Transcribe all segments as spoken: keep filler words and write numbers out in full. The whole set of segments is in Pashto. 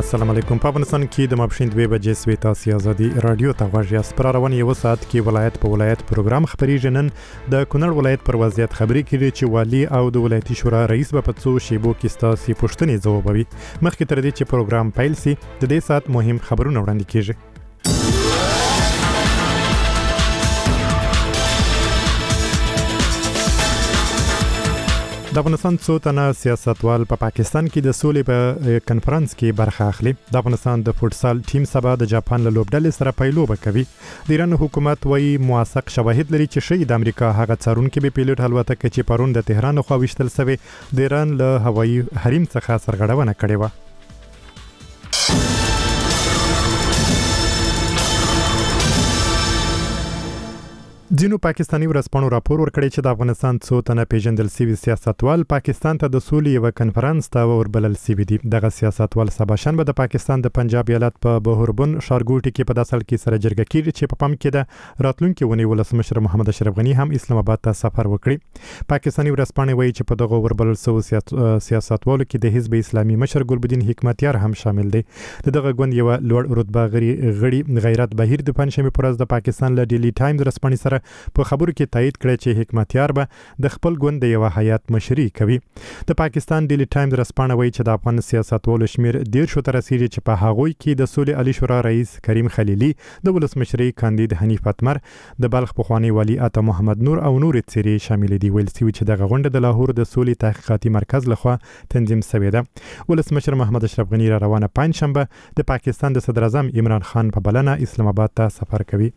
السلام علیکم. په افغانستان کې د ماپښین دوه بجې سوي تاسو ازادي رادیو ته غواړئ. سپاره روان یو ساعت کې ولایت په ولایت پروګرام خبري جنن د کونړ ولایت پر وضعیت خبري کړي چې والی او د ولایتي شورا رئیس په پڅو شیبو کې ستاسو پوښتنې ځوابوي. مخکې تر دې چې پروګرام پیل شي د دې ساعت مهم خبرونه وړاندې کیږي. د افغانستان څو تنه سیاستوال په پا پاکستان کې د سولې په کنفرانس کې برخه اخلي. د افغانستان د فوټسال ټیم سبا د جاپان له لوبډلې سره پیلوبه کوي. د ایران حکومت وايي موثق شواهد لري چې شي د امریکا هغه څارونکي به پیلوټ الوتکه چې پرون د تهران خو وشتل سوي د ایران له هوایي حریم څخه سرغړونه کړې و. ځینو پاکستاني ورځپاڼو راپور ورکړی چې د افغانستان څو تنه پیژندل سوي سیاستوال پاکستان ته د سولې یو کنفرانس ته وربلل سوي دي. دغه سیاستوال سبا شنبه د پاکستان د پنجاب ایالت په بهربن ښارګوټي کې په داسل کې سره جرګه کیږي چې په پام کې د راتلونکي ونی ولسمشر محمد اشرف غنی هم اسلام آباد ته سفر وکړي. پاکستاني ورځپاڼې وایي چې په دغه وربلل سوي سیاستوالو کې د حزب اسلامي مشر ګلبدین حکمتیار هم شامل دي. دغه غوند یو لوړ رتبه غړي غیرت بهیر د پنځمه پرز د پاکستان له ډیلی ټایمز رسپانې سره په خبرو کې تایید کړی چې حکمتیار به د خپل ګوند د یو هیئت مشري کوي. د پاکستان ډیلی ټایمز رسپانه وایي چې د افغان سیاستوالو شمیر ډیر شو تر رسیدي چې په هغوی کې د سولې علی شورا رئیس کریم خلیلی، د ولسمشري کاندید حنیف اتمر، د بلخ پخوانی والی عطا محمد نور او نور څیرې شامل دي. ویل سوي چې دغه غونډه د لاهور د سولې تحقیقاتي مرکز لخوا تنظیم شوې ده. ولسمشر محمد اشرف غنی را روانه پنځشنبه د پاکستان د صدر اعظم عمران خان په بلنه اسلام آباد ته سفر کوي.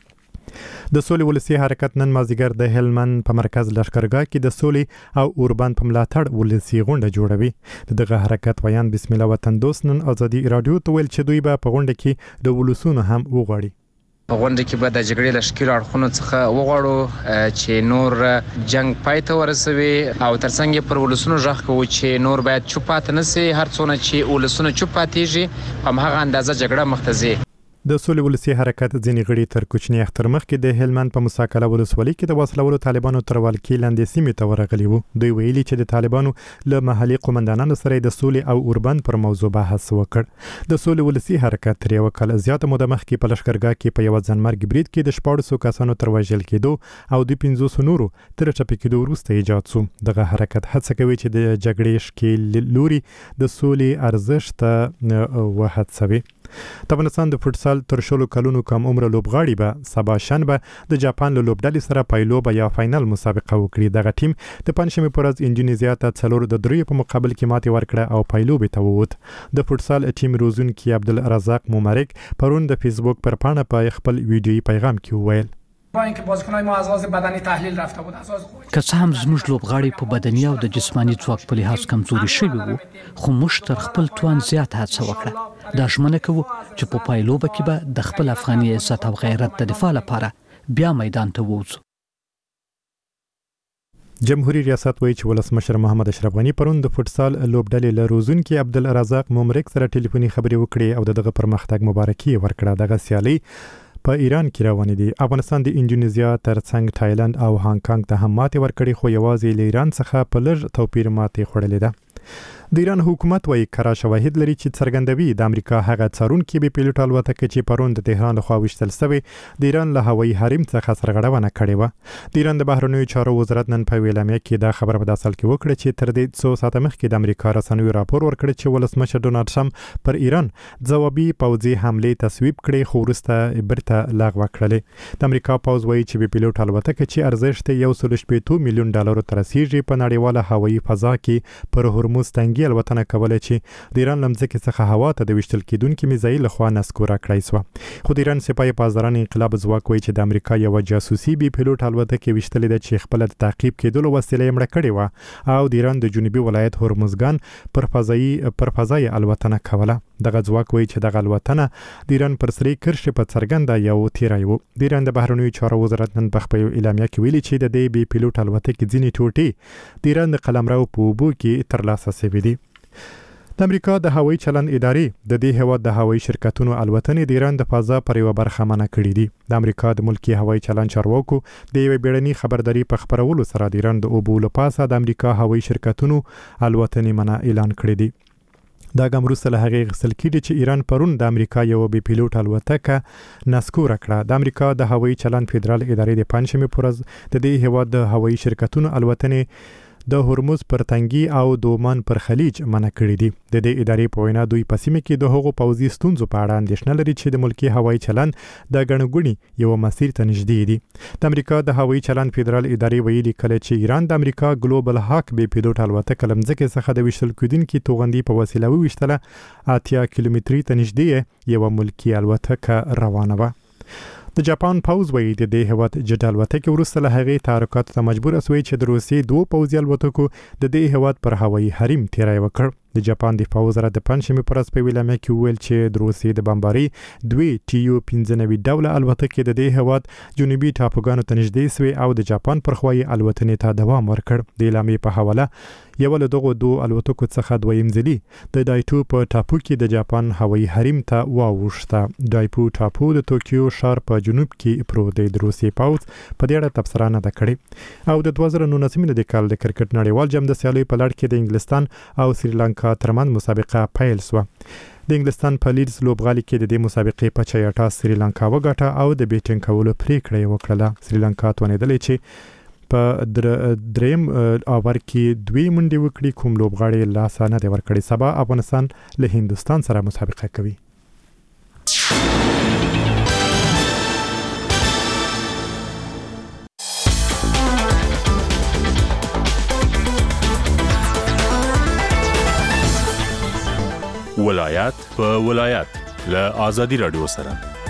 د سولې ولسی حرکت نن مازیګر د هلمند په مرکز لشکرګاه کې د سولې او اوربند په ملاتړ ولسی غونډه جوړوي. دغه حرکت ویان بسم الله وطن دوست نن ازادي رادیو ته ویل چې دوی به په غونډه کې د ولسونو هم وغواړي. په غونډه کې به د جګړې لشکري اړخونو څخه وغواړو چې نور جنگ پای ته ورسوي او ترڅنګ پر ولسونو ژغ کوو چې نور باید چوپ پاتې نشي. هر څونه چې ولسونو چوپ پاتېږي په هغه اندازه جګړه مخ ته ځي. د سولې ولسی حرکت ځینې غړي تر کوچنی اختر مخکې د هلمند په مساکله ولسوالۍ کې د وسلوالو طالبانو تر ولکې لاندې سیمې ته ورغلي وو. دوی ویلي چې د طالبانو له محلي قومندانانو سره د سولې او اوربند پر موضوع بحث وکړ. د سولې ولسی حرکت تر یو کال زیاته موده مخکې په لشکرګاه کې په یو ځانمرګ برید کې د شپږ سوه کسانو تر وژل کېدو او د پنځه سوه نورو تر ټپي کېدو وروسته ایجاد شو. دغه حرکت هڅه کوي چې د جګړې شکل لوري د سولې ارزښت وهڅوي. د افغانستان د فوټسال تر شلو کلونو کم عمر لوبغاړي به سبا شنبه د جاپان له لوبډلې سره پیلوبه یا فاینل مسابقه وکړي. دغه ټیم د پنځمه پرز انډونیزیا ته څلور د دریو په مقابل کې ماتې ورکړه او پیلوبه ته ووت. د فوټسال ټیم روزونکي عبدالرزاق مومرک پرون د فیسبوک پر پاڼه په خپل ویډیویي پیغام کې وویل با اینکه بازیکن‌های ما از لحاظ بدنی تحلیل رفته بود از لحاظ که څه هم زموږ لوبغاړي په بدني او د جسماني ځواک په لحاظ کمزوري شوي وو، خو موږ تر خپل توان زیات هڅه وکړه. دا ژمنه کوو چې په پایلوبه کې به د خپل افغاني عزت او غیرت د دفاع لپاره بیا میدان ته ووځو. جمهوریت ریاست وایي چې ولسمشر محمد اشرف غنی پرون د فوټسال لوبډلې له روزونکي عبدالرزاق مومرک سره ټلیفوني خبرې وکړې او دغه پرمختګ مبارکي ورکړه. دغه سیالي په ایران کې روانې دي. افغانستان د انډونیزیا ترڅنګ تایلند او هانګ کانګ ته هم ماتې ورکړې خو یوازې له ایران څخه په لږ توپیر ماتې خوړلې ده. د ایران حکومت وايي کره شواهد لري چې څرګندوي د امریکا هغه څارونکي به پیلوټ الوتکه چې پرون د تهران خوا وشتل سوي د ایران له هوایي حریم څخه سرغړونه کړې و. د ایران د بهرنیو چارو وزارت نن په اعلامیه کې دا خبره په داسل کې وکړه چې تر دې څو ساعته مخکې د امریکا رسنیو راپور ورکړ چې ولسمشر ډونالد ټرمپ پر ایران ځوابي پوځي حمله تصویب کړي خو وروسته برته لغوه کړلې. د امریکا پوځ وايي چې به پیلوټ الوتکه چې ارزښت یو سل شپږ میلیون ډالر تر رسیدي په نړیواله هوایي فضا کې پر هرمز تنګي الوتنه کوله چې د ایران لمځکې څخه هوا ته د وشتل کېدونکو میزایل لخوا نسکوره کړای شو. خو د ایران سپاه پاسداران انقلاب ځواک وایي چې د امریکا یو جاسوسي بي پیلوټ الوتکه وشتلې ده چې خپل د تعقیب کېدلو وسیله یې مړه کړې و او د ایران د جنوبي ولایت هرمزګان پر فضایي پر فضایي الوتنه کوله. دغه ځواک وایي چې دغه الوتنه د ایران پر سری کرښې په څرګنده یو تیری و. د ایران د بهرنیو چارو وزارت نن په خپل اعلامیه کې ویلي چې د دې بي پیلوټ الوتکې ځینې ټوټې د ایران د قلمرو په اوبو کې ترلاسه شوې دي. د امریکا د هوایي چلند ادارې د دې هیواد د هوایي شرکتونو الوتنې د ایران د فضا پر یو برخه منع کړې دي. د امریکا د ملکی هوایي چلند چارواکو د یو بیړني خبرداري په خبرولو سره د ایران د اوبو له پاسه د امریکا هوایي شرکتونو الوتنې منع اعلان کړې دي. دا ګام وروسته له هغې اخیستل کېږي چې ایران پرون د امریکا یو بې پیلوټ الوتکه نسکوره کړه. د امریکا د هوایي چلند فدرال ادارې د پنجشنبې په ورځ د دې هیواد د هوایي شرکتونو الوتنې د هرمز پر تنګي او د عمان پر خلیج منع کړي دي. د دې ادارې په وینا دوی په سیمه کې د هغو پوځي ستونزو په اړه اندېښنه لري چې د ملکي هوایي چلند د ګڼه ګوڼې یو مسیر ته نږدې دي. د امریکا د هوایي چلند فدرال ادارې ویلي کله چې ایران د امریکا ګلوبل هاک بې پیلوټ الوتکه له مځکې څخه د ویشتل کېدونکي توغندي په وسیله وویشتله اتیا کیلومتري ته نږدې یوه ملکي الوتکه روانه وه. د جاپان پوځ وایي د دې هیواد جټ الوتکې وروسته له هغې تحرکاتو ته مجبوره سوې چې د روسیې دوو پوځي الوتکو د دې هیواد پر هوایي حریم تیری وکړ. د جاپان دفاع وزارت د پنجشنبې په ورځ په یوه اعلامیه کې وویل چې د روسیې د بمبارۍ دوې ټي یو پنځه نوي ډوله الوتکې د دې هیواد جنوبي ټاپوګانو ته نږدې سوې او د جاپان پر خوا یې الوتنې ته دوام ورکړ. د اعلامیې په حواله یوه له دغو دوو الوتکو څخه دویم ځلي د دایټو په ټاپو کې د جاپان هوایي حریم ته واوښته. دایپو ټاپو د توکیو ښار په جنوب کې پروت دی. د روسیې پوځ په دې اړه تبصره نه ده کړې. او د دوه زره نولسم د کال د کرکټ نړیوال جام د سیالیو په لړ کې د انګلستان او سریلانکا ترمنځ مسابقه پیل سوه. د انګلستان په لیډز لوبغالي کې د دې مسابقې په چیاټا سریلانکا وګټه او د بیټینګ کولو پریکړه یې وکړه. سریلانکا توانېدلې چې په دریم اوور کې دوی منډې وکړي کوم لوبغاړی لاسه نه دی ورکړی. سبا افغانستان له هندوستان سره مسابقه کوي. ولایت په ولایت له آزادي رادیو سره.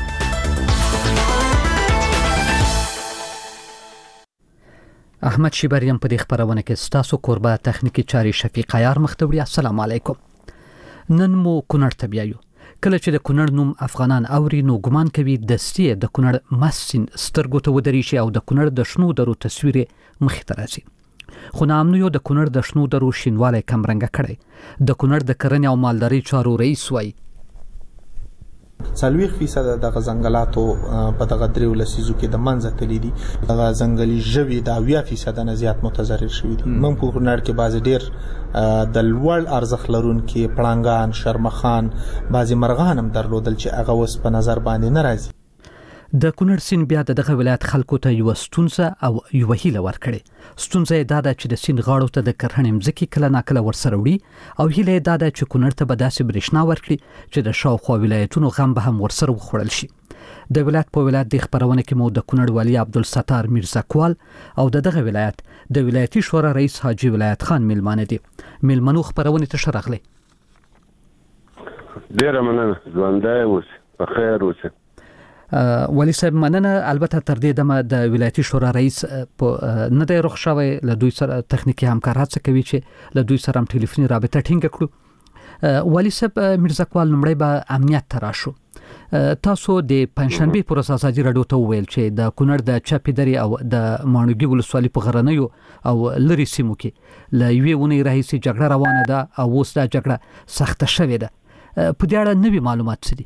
احمد شیبریم په دې خبرونه کې ستاسو کوربه تخنیکی چاري شفیق عیار مختوړي. السلام علیکم. نن مو کونړ ته بیایو. کله چې د کونړ نوم افغانان اوري نو ګمان کوي دستي د کونړ مسین سترګو ته ودرې شي او د کونړ د شنو درو تصویر مخ ته راځي. خو نامنو د کونړ د شنو درو شینواله کم رنګ کړي. د کونړ د کرنې او مالداري چارو رئیس وای څلوېښت فیصد د غزنګلاتو په دغه دریو لسیزو کې د منځه تللی دي. دغه ځنګلي ژوي د اویا فیصد نه زیات متضرر شوي دي. موږ په کونړ کې بعضې ډېر د لوړ ارزښت لرونکي پړانګان، شرمخان، بعضې مرغان هم درلودل چې هغه اوس په نظر باندې نه راځي. د کونړ سیند بیا دغه ولایت خلکو ته یو ستونزه او یو هیله ورکړي. ستونزه یې دا ده چې د سیند غاړو ته د کرهڼې مځکې کله ناکله ورسره وړي او هیله یې دا ده چې کونړ ته به داسې برېښنا ورکړي چې د شاوخوا ولایتونو غم به هم ورسره وخوړل شي. د ولایت په ولایت د خبرونه کې مو د کونړ والی عبدالستار میرزاکوال او دغه ولایت د ولایتي شورا رئیس حاجی ولایت خان میلمانه دي. میلمنو خبرونه ته شرغلي. ډیره مننه. ژوندی اوسئ، په خیر اوسئ. ولی صاحب مننه. البته تر دې دمه د ولایتي شورا رئیس په نه دی رخ شوی، له دوی سره تخنیکی همکارات څه کوي چې له دوی سره هم ټلیفوني رابطه ټینګه کړو. ولی صاحب میرزاکوال لومړی به امنیت ته راشو. تاسو د پنځشنبې پر ورځ ازادي راډیو ته وویل چې د کونړ د چپې درې او د ماڼوګي ولسوالۍ په غرنیو او لرې سیمو کې له یوې اونۍ راهیسې جګړه روانه ده او اوس دا جګړه سخته شوې ده. په دې اړه نوي معلومات څه دي؟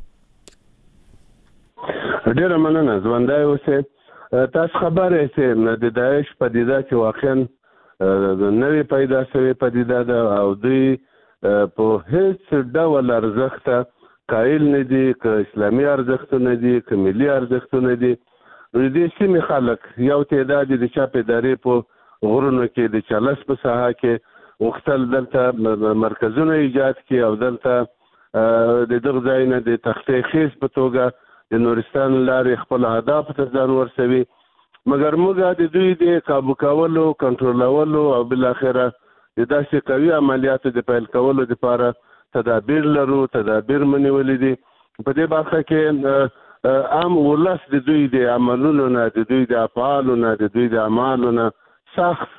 ډیره مننه. ژوندی اوسئ. تاسو خبره یاست د داعش پدیده چې واقعا نوې پیدا شوې پدیده ده او دوی په هیڅ ډول ارزښت قایل نه دي، که اسلامي ارزښتونه دي، که ملي ارزښتونه دي. د دې سیمې خلک یو تعداد د چاپ ادارې په غرونو کې د چلس په ساحه کې غوښتل دلته مرکزونه ایجاد کړي او دلته د دغه ځای نه د تختې خیز په توګه د نورستان لارې خپل اهداف ته ځان ورسوي. مګر موږ د دوی د کابو کولو، کنټرولولو او بالاخره د داسې قوي عملیاتو د پیل کولو لپاره تدابیر لرو. تدابیر منولې دي. په دې برخه کې عام ولس د دوی د عملونو نه، د دوی د افعالو نه، د دوی د اعمالو نه سخت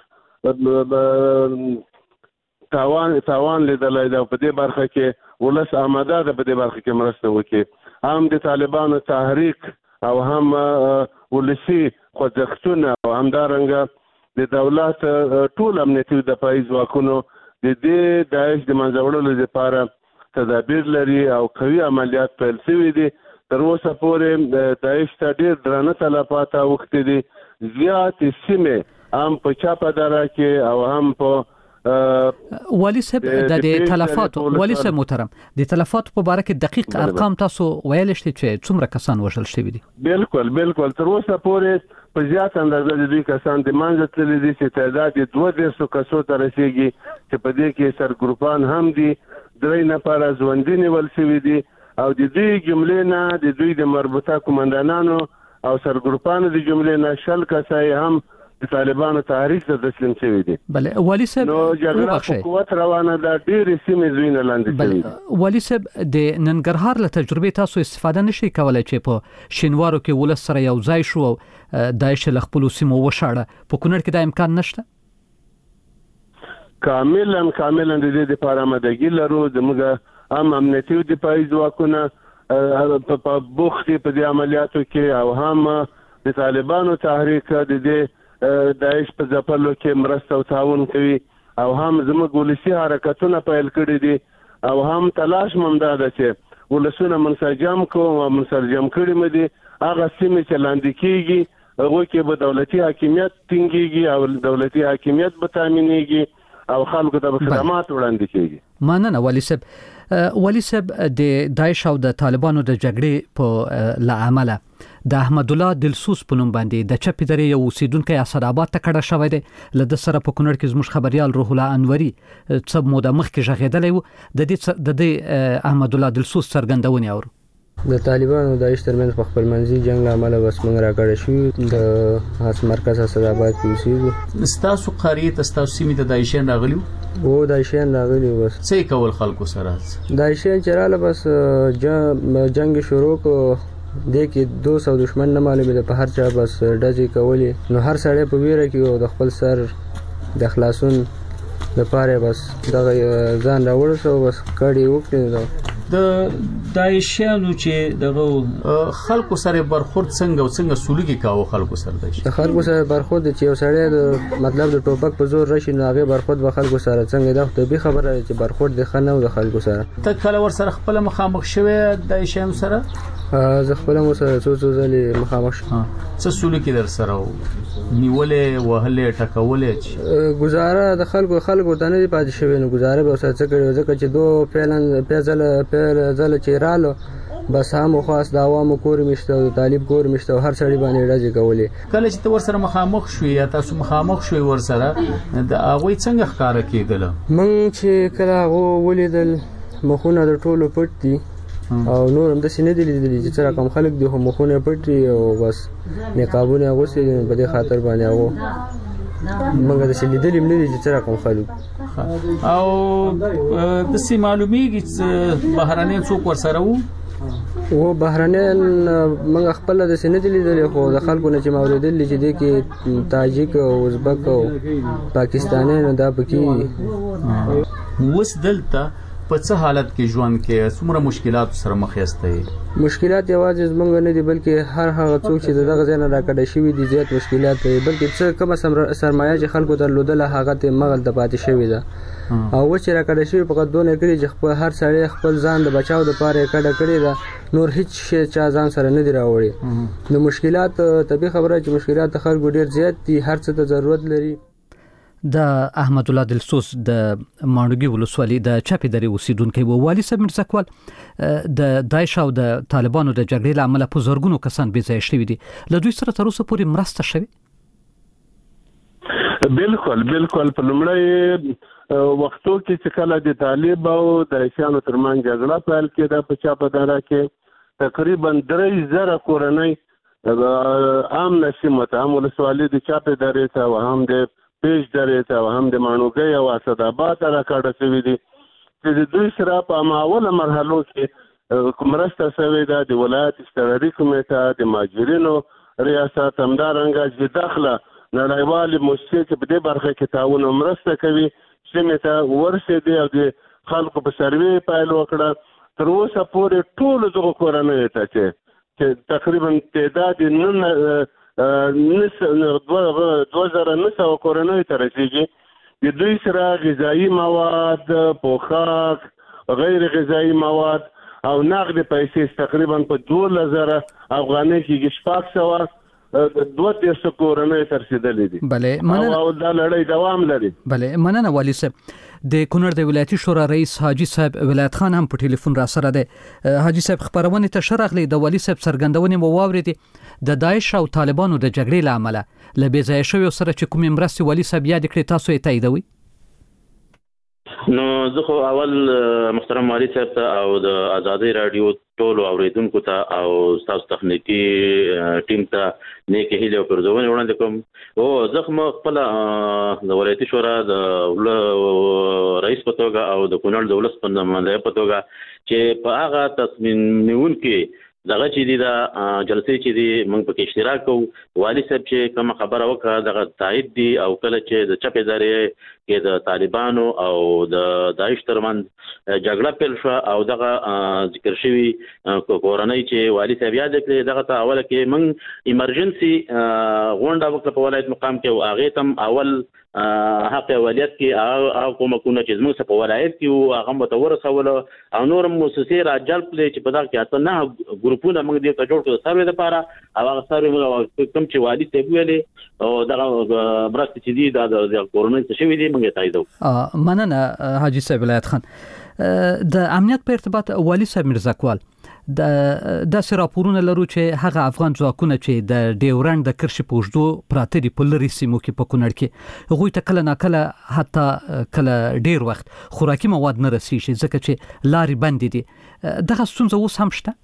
تاوان تاوان لیدلی ده. په دې برخه کې ولس آماده ده په دې برخه کې مرسته وکړي. هم د طالبانو تحریک او هم ولسي خوځښتونه او همدارنګه د دولت ټول امنیتي دفاعي ځواکونو د دې داعش د منځه وړلو لپاره تدابیر لري او قوي عملیات پیل شوي دي. تر اوسه پورې داعش ته ډېر درانه تلفات اوښتي دي. زیاتې سیمې هم په چاپه دره کې او هم په والی صاحب د تلفات والی صاحب محترم د تلفات په باره کې دقیق ارقام تاسو ویل شئ چې څومره کسان وژل شوي دي؟ بالکل بالکل تر اوسه پورې په زیات اندازه د دوی کسان د منځ تللي دي چې تعداد یې دوه دېرشو کسو ته رسیږي چې په دې کې سرګروپان هم دي، درې نفره ژوندي نیول شوي دي او د دوی جملې نه د دوی د مربوطه قومندانانو او سرګروپانو د جملې نه شل کسای هم د طالبانو تحریک ته تسلیم شوي دي. بله والی صاحب نو جګړه په قوت روانه ده، ډېرې سیمې زوینه لاندې شوي دي. والی صاحب د ننګرهار له تجربې تاسو استفاده نشئ کولی چې په شینوارو کې ولس سره یو ځای شو او داعش له خپلو سیمو وشاړه، په کونړ کې دا امکان نشته؟ کاملا کاملا د دې لپاره آمادګي لرو. زموږ هم امنیتي او دفاعي ځواکونه په بوخت په دې عملیاتو کې او هم د طالبانو تحریک د دې داعش په ځپلو کې مرسته او تعاون کوي او هم زموږ ولسي حرکتونه پیل کړي دي او هم تلاش مونږ ده چې ولسونه منسجم کوو او منسجم کړي مې دي هغه سیمې چې لاندې کېږي هغوی کې به دولتي حاکمیت ټینګېږي او دولتي حاکمیت به تامینېږي او خلکو ته به خدمات وړاندې کېږي. مننه والی صاحب. والی صاحب د داعش او د طالبانو د جګړې په لامل د احمد الله دلسوز په نوم باندې د چپی درې یو اوسیدونکی اسداباد ته کډه شوی دی. له د سره په کونړ کې زموږ خبريال روح الله انوري څه موده مخکې غږېدلی و. د دې د دې احمد الله دلسوز څرګندونې اورو. د طالبانو د داعش ترمنځ په خپلمنځي جنگ له امله بس موږ راکړی شو د هاس مرکز اسداباد کې اوسېږو. ستاسو قریه ته ستاسو سیمې ته داعشیان راغلي وو؟ او داعشیان راغلي وو. بس څه کول خلکو سره؟ داعشیان چې رااله بس جنگ شروع کو دې کې دو سو دشمن نه معلومه ده، په هر چا بس ډزې کولې. نو هر سړی په ویره کې او د خپل سر د خلاصون لپاره بس دغه ځان راوړسو بس کړي وکړي. د داعشیانو چې دغه خلکو سره برخورد څنګه او څنګه سلوک کاوه خلکو سره؟ د خلکو سره برخورد چې یو سړی د مطلب د ټوپک په زور راشي نو هغه برخورد به خلکو سره څنګه ده ته به خبره چې برخورد د خنه او د خلکو سره. ته کله ور سره خپل مخامخ شوه داعشیانو سره؟ زه خپل مو سره څو څو ځلې مخامخ شوم. څه سلوک در سره نیولې وهلې ټکولې؟ گزاره د خلکو خلکو ته نه پاتې شوی، نو گزاره به سره څه کړو ځکه چې دو پیلن پیزل پیل ځل چې رالو بس هم خاص د عوامو کور مشته او طالب کور مشته او هر سړي باندې ډزې کولې. کله چې ور سره مخامخ شوې یا تاسو مخامخ شوې ور سره د هغه څنګه ښکارا کېدل؟ مونږ چې کله هغه ولیدل مخونه د ټولو پټ دي او نور هم د سینې دي لیدلې چې څنګه کم خلک دي هم مخونه پټ دي او بس نقابونه غوسې په دې خاطر باندې هغه مګر د سلیدلې ملي چې څنګه کوم خلک او د سي معلومیږي چې بهرانيان څوک ورسره وو؟ و بهرانيان موږ خپل د سینې لیدلې خو د خلکو نه چې موریدل چې د کې تاجک او ازبک او پاکستانیانو دا پکې وس دلته په څه حالت کې ژوند کې څومره مشکلات سره مخ یاستئ؟ مشکلات یوازې زمونږ نه دي بلکې هر هغه څوک چې دغه ځای نه راکړی شوي دي زیات مشکلات دي، بلکې څه کومه سرمایه چې خلکو درلودله هغه ته مغل ته پاتې شوې ده او و چې راکړی شوي فقط دونه کړي چې خپل هر سړی خپل ځان د بچاو دپاره یې کډه کړې ده، نور هیڅ شی چا ځان سره نه دي راوړي. د مشکلات طبیعي خبره چې مشکلات د خلکو ډېر زیات دي، هر څه ته ضرورت لري. د احمد الله دلسوز د ماڼوګي ولسوالۍ د چپی درې اوسیدونکو و. والي صاحب مرزاکوال، د داعش او د طالبانو د جګړې له امله په زرګونو کسان بې ځایه شوي دي، له دوی سره تر اوسه پورې مرسته شوې؟ بالکل بالکل په لومړی وختو کې چې کله د طالب او داعشانو ترمنځ جګړه پیل کېده په چاپداره کې تقریبا درې زره کورنۍ عام نسیمه ته هم ولسوالۍ د چاپې درې ته او هم د پیش درې ته او هم د ماڼوګۍ او اسداباد ته راکاږه شوي دي چې د دوی سره په هماوله مرحلو کې مرسته شوې ده. د ولایت استقراري کمیټه، د مهاجرینو ریاست، همدارنګه چې داخله نړیوالې موسسې چې په دې برخه کې تعاون او مرسته کوي سیمې ته ورسېدې او د خلکو په سروې پیل وکړه. تر اوسه پورې ټولو دغو کورنیو ته چې تقریبا تعداد نن دوه زره نه سوه کورنیو ته رسېږي، د دوی سره غذایي مواد، پوښاک، غیر غذایي مواد او نقد پیسې تقریبا په دولس زره افغانۍ کېږي، شپږ سوه دوه دیرش کورنۍ ترسیدلې دي. بله مننه. او دا لړۍ دوام لري. بله مننه والي صاحب. د کونړ د ولایتي شورا رئیس حاجی صاحب ولایت خان هم په ټلیفون را سره ده. حاجی صاحب خبرونه ته شرغلی د والي صاحب څرګندونې مو واورېدې د داعش او طالبانو د جګړې له امله له بې ځایه شویو سره چې کومې مرستې والي صاحب یاد کړې تاسو یې تاییدوئ؟ نو زه خو اول محترم والي صاحب ته او د ازادي رادیو ټولو اوریدونکو ته او تاسو تخنیکی ټیم ته نیک هیله او پرځونه وړاندې کوم. او زه خو خپل د ولایتي شورا د رئیس په توګه او د کونړ د ولس په نماینده په توګه چې په هغه تصمیم نیونکي دغه چې دی دا جلسې چې دی موږ په کې اشتراک کوو. والي صاحب چې کوم خبره وکړه دغه تایید دی او کله چې د چپ ادارې کې د طالبانو او د داعش ترمنځ جګړه پیل شو او دغه ذکر شوی کورنۍ چې والي صاحب یاد کړی دغه ته اوله کې موږ ایمرجنسي غونډه وکړه په ولایت مقام کې او هغه تم اول حق ولایت کې هغه کومه چې موږ په ولایت کې هغه متور سوال او نور مؤسسې راجل پلی چې په دغه کې اته نه ګروپونه موږ دې ته جوړ کړو سروې لپاره او هغه سروې موږ کوم چې والي صاحب ویلي او دغه برست چې دی د کورونې څه شوی دی موږ تاییدو. مننه حاجی صاحب ولایت خان. د امنیت په ارتباط والي صاحب میرزاکوال د داسې راپورونه لرو چې هغه افغان ځواکونه چې د ډیورنډ د کرښې په اوږدو پراته دي په لرې سیمو کې په کونړ کې هغوی ته کله ناکله حتی کله ډیر وخت خوراکي مواد نه رسیږي ځکه چې لارې بندې دي. دغه ستونزه اوس هم شته؟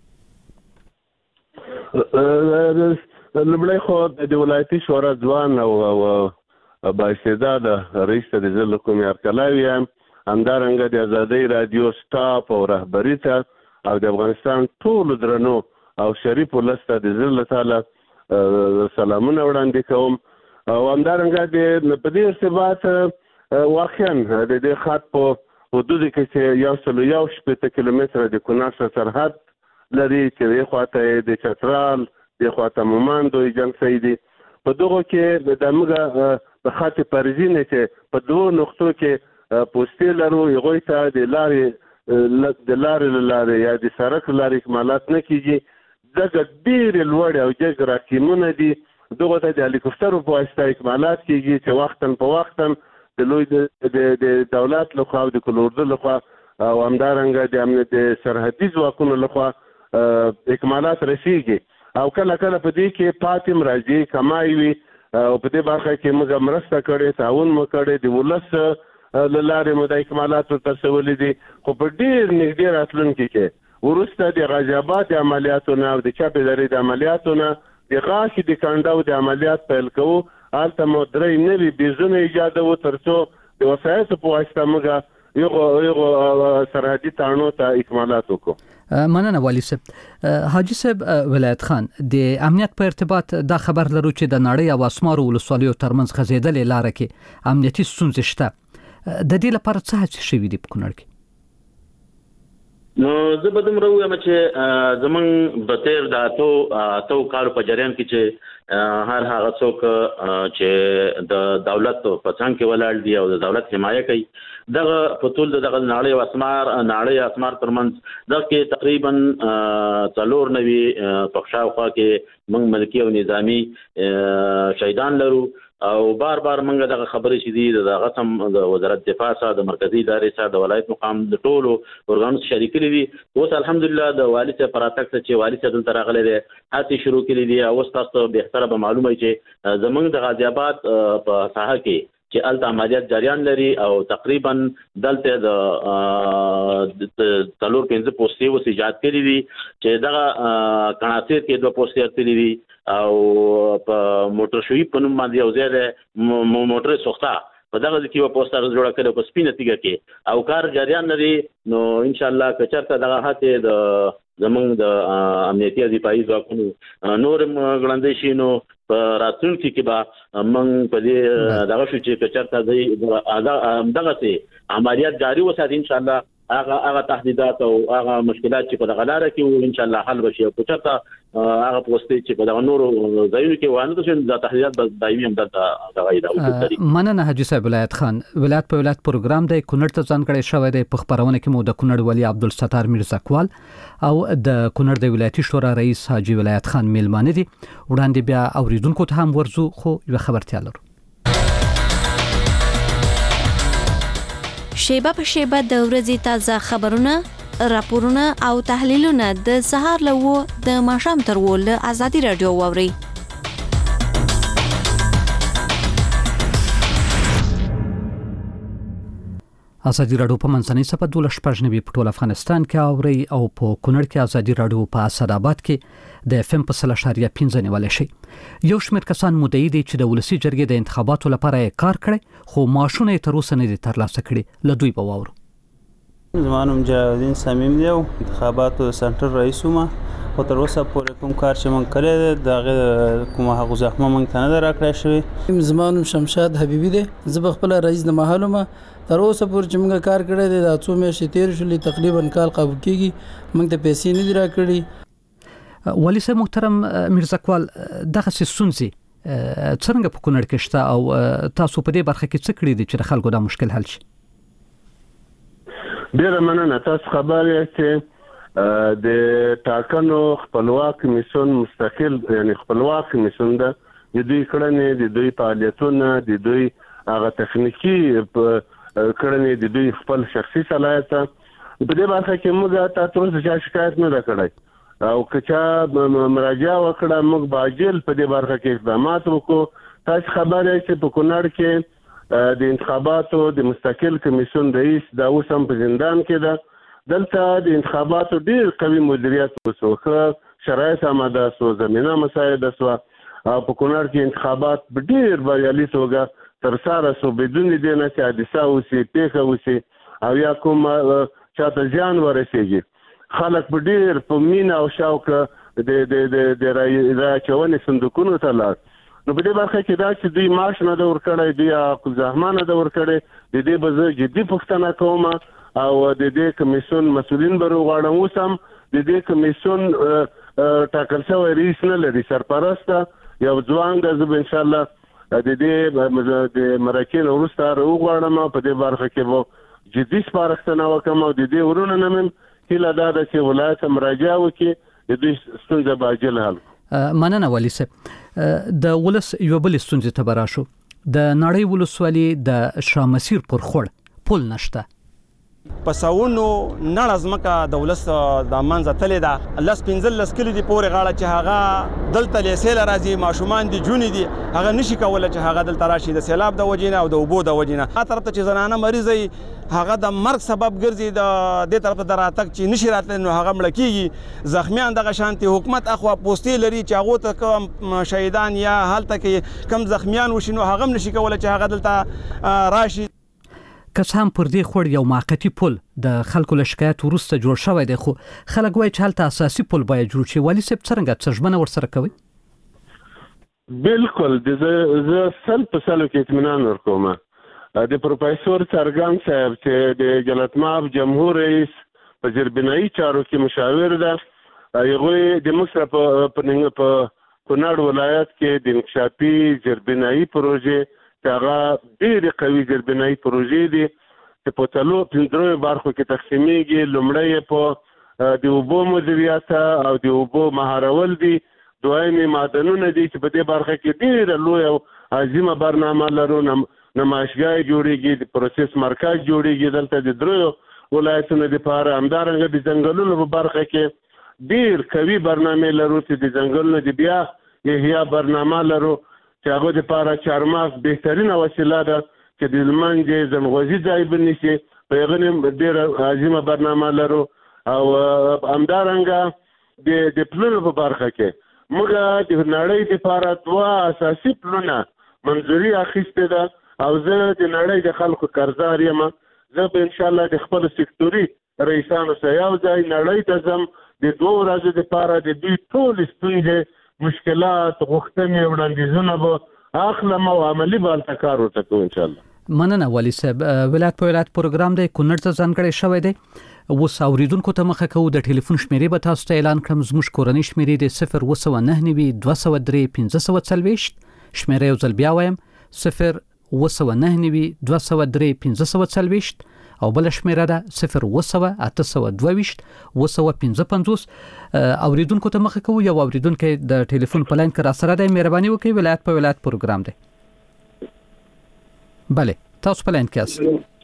لومړی خو د ولایتي شورا ځوان او بااستعداده رئیس ته د زه له کومې هرکلی وایم، همدارنګه د ازادۍ رادیو سټاف او رهبري ته او د افغانستان ټولو درنو او شریف ولس ته د زه له تعالی سلامونه وړاندې کوم. او همدارنګه د په دې ارتباط واقعا د دې خط په حدودو کې چې یو سلو یو شپېته کیلومتره د کونړ سره سرحد لري چې دې خواته د چترال دې خواته مومندو جنګ سوی دي. په دغو کې د موږ په خط پرځینې چې په دوه نقطو کې پوستې لرو هغوی ته د لارې د لارې له لارې یا د سړک له لارې اکمالات نه کېږي. دغه ډېرې لوړې او جګ راکیمونه دي، دغو ته د هلیکوپټرو په واسطه اکمالات کېږي چې وختاً په وختاً د لوی د دولت لخوا او د کلوردو لخوا او همدارنګه د امنیت د سرحدي ځواکونو لخوا اکمالات رسیږي. او کله کله په دې کې پاتې راځي کمای وي او په دې برخه کې موږ مرسته کړې، تعاون مو کړی، د ولس له لارې مو د اکمالاتو ترسولي دي. خو په ډېر نږدې راتلونکي کې وروسته د غازي آباد د عملیاتو نه او د چپ ادارې د عملیاتو نه د غاښې د کنډو د عملیات پیل کوو. هلته مو درې نوي بیزونه ایجادوو تر څو د وسایطو په واسطه موږ یغو سرحدي تاڼو ته اکمالات وکړو. مننه والي صاحب. حاجی صاحب ولایت خان، د امنیت په ارتباط دا خبر لرو چې د نړۍ او اسمارو ولسوالیو ترمنځ غځېدلې لاره کې امنیتي ستونزې شته. د دې لپاره څه هڅې شوي دي په کونړ کې؟ نو زه به دومره ووایم چې زمونږ به تېر د اتو اتو کالو په جریان کې چې هر هغه څوک چې د دولت په څنګ کې ولاړ دي او د دولت حمایه کوي، دغه په ټول دغه نړۍ او اسمار نړۍ اسمار ترمنځ دغه کې تقریبا څلور نوي په شاوخوا کې موږ ملکي او نظامی شهیدان لرو. او بار بار موږ دغه خبرې چې دي دغه سم د وزارت دفاع سره د مرکزی ادارې سره د ولایت مقام د ټولو ارګانونو شریک دي. اوس الحمدلله د والي صاحب پراتک چې والي صاحب دلته راغلی دی، هڅې شروع کړي دي. اوس تاسو بهتره به معلومه چې زموږ د غازي آباد په ساحه کې چې الته عملیات جریان لري او تقریبا دلته د څلور پنځه پوستې اوس ایجاد کړي دي چې دغه قناصر کې دوه پوستې ارتلي دي او په موټر شوي په نوم باندې یو ځای دی موټر سوخته په دغه ځای کې یوه پوسټه جوړه کړې په سپینه تیږه کې او کار جریان لري. نو انشاءالله که چېرته دغه هڅې د زمونږ د امنیتي او دفاعي ځواکونو نور هم ګړندی شي نو په راتلونکي کې به موږ په دې دغه شو چې که چېرته دوی همدغسې عملیات جاري وساتي انشاءالله هغه هغه تهدیدات او هغه مشکلات چې په دغه لار کې وو ان شاء الله حل بشي او چېرته هغه پوسټي چې په دغه نورو ځایونو کې وانه چې د تهدیدات به دایمي هم دلته دغه ایډاوي مننه حاجی صاحب ولایت خان ولایت په ولایت پروګرام د کونړ ته ځانګړی شوی دی په خبرونه کې مو د کونړ ولی عبدالستار میرزاکوال او د کونړ د ولایتي شورا رئیس حاجی ولایت خان میلمانه دي وړاندې بیا اوریدونکو ته هم ورزو خو یو خبرتیا لرو شیبه په شیبه د ورځې تازه خبرونه، راپورونه او تحلیلونه د سهار له و د ماښام تر و له ازادي رادیو واوري. ازادي رادیو په منځنۍ صفحه دوله شپږ نوي په ټول افغانستان کې اوري او په کونړ کې ازادي رادیو په اسداباد کې د اف ام په سل اشاریه پنځه نیول شي. یو شمېر کسان مدعي دي چې د ولسی جرګې د انتخاباتو لپاره کار کړي خو معاشونه یې تر اوسه نه دي ترلاسه کړي. له دوی به واورو. زمانم جاویدین صمیم دی انتخاباتو سنټر رئیس وم خو تر اوسه پورې کوم کار چې مونږ کړی دغه کومه حق زحمه مونږ ته نه راکړی شوی. زمانم شمشاد حبیبی دی زه خپل رئیس د محلوم تر اوسه پورې چې مونږ کار کړی دی د څو میاشتې تیر شولې تقریبا کال قبول کیږي مونږ ته پیسې نه دی راکړي. ولی صاحب محترم میرزاکوال دغه سونسي څنګه په کونړ کې شته او تاسو په دې برخه کې څه کړی دي چې د خلکو دا مشکل حل شي؟ ډیره مننه. تاسو خبر یاست چې د ټاکنو خپلواک کمیسیون مستقل یعنی خپلواک کمیسیون ده د دوی کړنې د دوی فعالیتونه د دوی هغه تخنیکی کړنې د دوی خپل شخصي صلاحیت په دې برخه کې موږ تاسو ته شکایت نه وکړای او کچا مراجعه وکړه موږ باجل په دې برخه کې اقدامات وکړو. تاسو خبر یاست چې په کونړ کې د انتخاباتو د مستقل کمیسیون رئیس دا اوس هم په زندان کې ده. دلته د انتخاباتو ډیر قوي مدیریت وسوخه شرایط آماده سو زمينه مساعده سو او په کونړ کې انتخابات په ډیر بریالي توګه تر سره سو بدون دې نه چې حادثه وسی پیښه وسی او یا کوم چاته ځان ورسیږي. خلک په ډیر په مینا او شوق د د د د راچونې صندوقونو ته لاړ. نو په دې برخه کې دا چې دوی معاش نه د ورکړی دوی خپل زحمت نه د ورکړی د دې به زه جدي پوښتنه کوم او د دې کمیسیون مسؤلین به وغواړم. اوس هم د دې کمیسیون ټاکل شوی رئیس نه لري سرپرست یو ځوان د زه ان شاء الله د دې د مرکې وروسته وغواړم په دې برخه کې به جدي سپارښتنه وکم او د دې ورونه نه مم هله دا چې ولایت مراجعه وکړي د دې ستونزه باجل حل. مننه ولی صاحب. د ولس یو بل ستونزې ته براشو د نړۍ ولسوالي د شامسیر پر خړ پل نشته. پساونو نړزمکه د ولس د منځ تلې ده لس پنځل لس کلی دی پورې غاړه چې هغه دلته لیسل راځي ماشومان دي جونې دي هغه نشي کولای چې هغه دلته راشي د سیلاب د وجینه او د اوبو د وجینه. هغه طرف ته چې زنانه مریضي هغه د مرګ سبب ګرځي د دې طرف ته دراتک چې نشي راتل نو هغه مړ کیږي. زخمیان دغه شانتي حکومت اخوا پوسټي لري چې هغه ته کوم شهیدان یا حالت کې کم زخمیان وشینو هغه نشي کولای چې هغه دلته راشي. کس هم پر دې خور یو موقتی پل د خلکو له شکایت ورسته جوړ شوی دی خو خلک وایي چې هلته اساسي پل باید جوړ شي. ولی صاحب څنګه څرجمنه ورسره کوي؟ بالکل د زه سل په سلو کې اطمینان ورکوم. د پروفیسور څرګند صاحب چې د جلتماب جمهور رئیس په جربنایي چارو کې مشاور ده هغه د مصر په په کونړ ولایت کې د انکشافي جربنایي پروژې هغه ډېر قوي جربنایي پروژې دي چې په تلو پندرو برخو کې تقسیمېږي. لومړی په د اوبو مدیریت او د اوبو مهارول دي. دویمې معدنونه دي چې په دې برخه کې ډېره لویه او عظیمه برنامه لرو. نمایشګاه جوړېږي د پروسس مرکز جوړېږي دلته د دریو ولایتونو دپاره. همدارنګه د ځنګلونو په برخه کې ډېر قوي برنامې لرو چې د ځنګلونو د بیا احیا برنامه لرو چې هغه دپاره چهارمغز بهترینه وسیله ده چې د لمنځ ځنغوزي ځای بنیسي په هغه ډېره عظیمه برنامه لرو. او همدارنګه د د پلونو په برخه کې موږ د نړۍ دپاره دوه اساسي پلونه منظوري اخیستې ده او زه د نړۍ د خلکو قرضدار یم. زه به انشاءالله د خپلو سکتوري رئیسانو سره یو ځای نړۍ ته ځم د دوه ورځو دپاره د دوی ټولې ستونزې مشکلات غوښتنې وړاندیزونه به اخلم او عملي به هلته کار ورته کوو انشاءالله. مننه والي صاحب. ولایت په ولایت پروګرام دی کونړ ته ځانګړی شوی دی. اوس اوریدونکو ته مخه کوو د ټلیفون شمیرې به تاسو ته اعلان کړم. زموږ کورنۍ شمیرې دی صفر اوه سوه نهه نوي دوه سوه درې پنځه سوه څلوېښت. شمیرې یو ځل بیا وایم صفر اوه سوه نهه نوي دوه سوه درې پنځه سوه څلوېښت او بل شمیره ده صفر اوه سوه اته سوه دوه ویشت اوه سوه پنځه پنځوس. اوریدونکو ته مخه کوو. یو اوریدونکو د ټلیفون په لاین کې را سره دی. مهرباني وکړئ ولایت په ولایت پروګرام دی. بله تاسو په لاین کې یاست.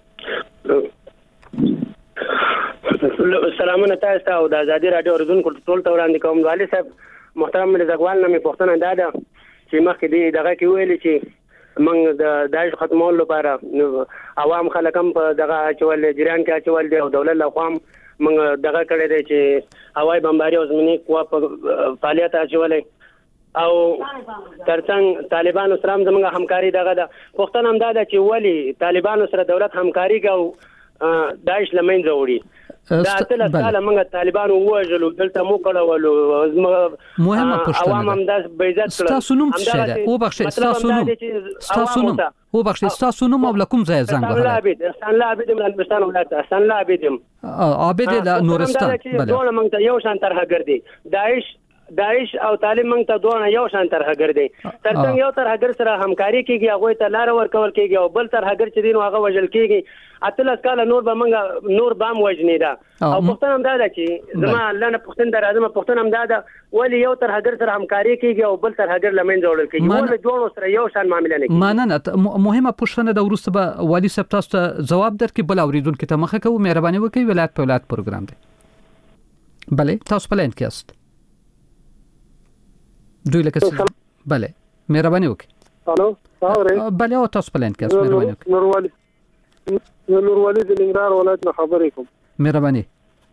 سلامونه تاسو ته او د ازادي رادیو اوریدونکو ټول ته وړاندې کوم. والي صاحب محترم رضاقوال نه مې پوښتنه دا ده چې مخکې دی دغه کې ویلي چې موږ د داعش ختمولو لپاره عوام خلک هم په دغه اچول جریان کې اچول دي او دولت له خوا موږ دغه کړی دی چې هوایي بمباري او زمینی قوا په فعالیت اچولې او ترڅنګ طالبانو سره هم زموږ همکاري دغه ده. پوښتنه هم دا ده چې ولې طالبانو سره دولت همکاري کوي داعش له منځه وړي. دا اتل کاله موږ طالبانو وژلو دلته مو کړولو مهمه پوښتنه عوام هم داس بیزت کړل. تاسو نوم څه ده؟ او بخښه تاسو نوم تاسو نوم او بخښه تاسو نوم او لکم ځای زنګ وهله. عابد احسان الله عابد من بستان ولایت احسان الله عابد عابد له نورستان. بله ټول موږ ته یو شان طرح ګرځي. داعش داعش او طالب موږ ته دوه یو شان طرح ګرځي. ترڅنګ یو طرح ګر سره همکاري کیږي هغه ته لار ورکول کیږي او بل طرح ګر چې دین هغه وجل کیږي. اتل کاله نور به موږ نور بام وجنی دا او پښتون هم دا ده چې زما الله نه پښتون درازمه پښتون هم دا ده ولی یو طرح ګر سره همکاري کیږي او بل طرح ګر لمن جوړل کیږي. ول جوړو سره یو شان معاملې نه کیږي. ماننه مهمه پښتنه د ورسته به والي صاحب تاسو ته جواب درکې. بل اوریدونکو ته مخه کوو. مهرباني وکړئ ولایت په ولایت پروګرام دی. بله تاسو په لاین کې یاست. دوی لکه بله مهرباني وکړئ. الو اورئ؟ بله او تاسو په لاین کې یاست. مهرباني وکړئ. نوروالی نوروالی د ننګرهار ولایت نه خبرې کوم. مهرباني.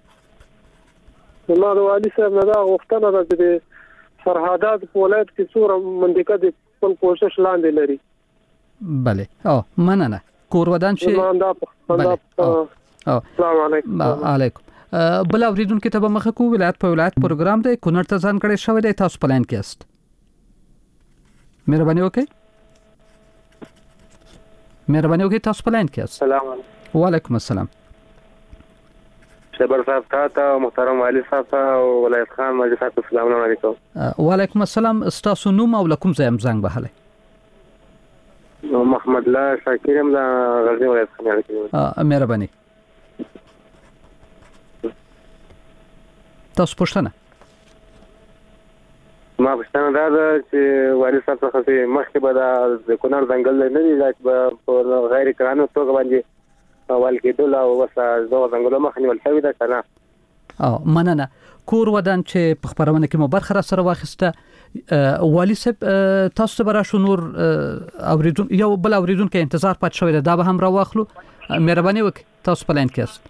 زما د والي صاحب نه دا غوښتنه ده چې د سرحدات په ولایت کې څومره منطقه د خپل کوشش لاندې لري. بله او مننه. کور ودان چې بله السلام علیکم. علیکم. بل اوریدونکو ته به مخه کوو. ولایت په ولایت پروګرام دی. کونړ ته ځانګړی شوی دی. تاسو په لاین کې یاست. مهرباني وکړئ. مهرباني وکړئ تاسو په لاین کې یاست. السلام علیکم. وعلیکم السلام. شبر صاحب ته محترم والي صاحب او ولایت خان مجلس صاحب السلام علیکم. وعلیکم السلام. تاسو نوم او لکم ځای هم زنګ وهلی. محمد الله شاکر هم د غزنی ولایت څخه راغلی. مهرباني. تاسو پوښتنه ما پوښتنه دا ده چې والي صاحب څخه مخکې به د کونړ ځنګل نه دی دا په غیر قانوني توګه باندې وال کېدل او وسه دغه ځنګلو مخه نیول شوې ده که نه؟ او مننه. کور ودان چې په خپرونه کې مو برخه را سره واخیسته. والي صاحب تاسو ته به راشو نور اوریدون یو بل اوریدونکو انتظار پات شوی ده دا به هم را واخلو. مهرباني وکړئ تاسو په لاین کې یاست.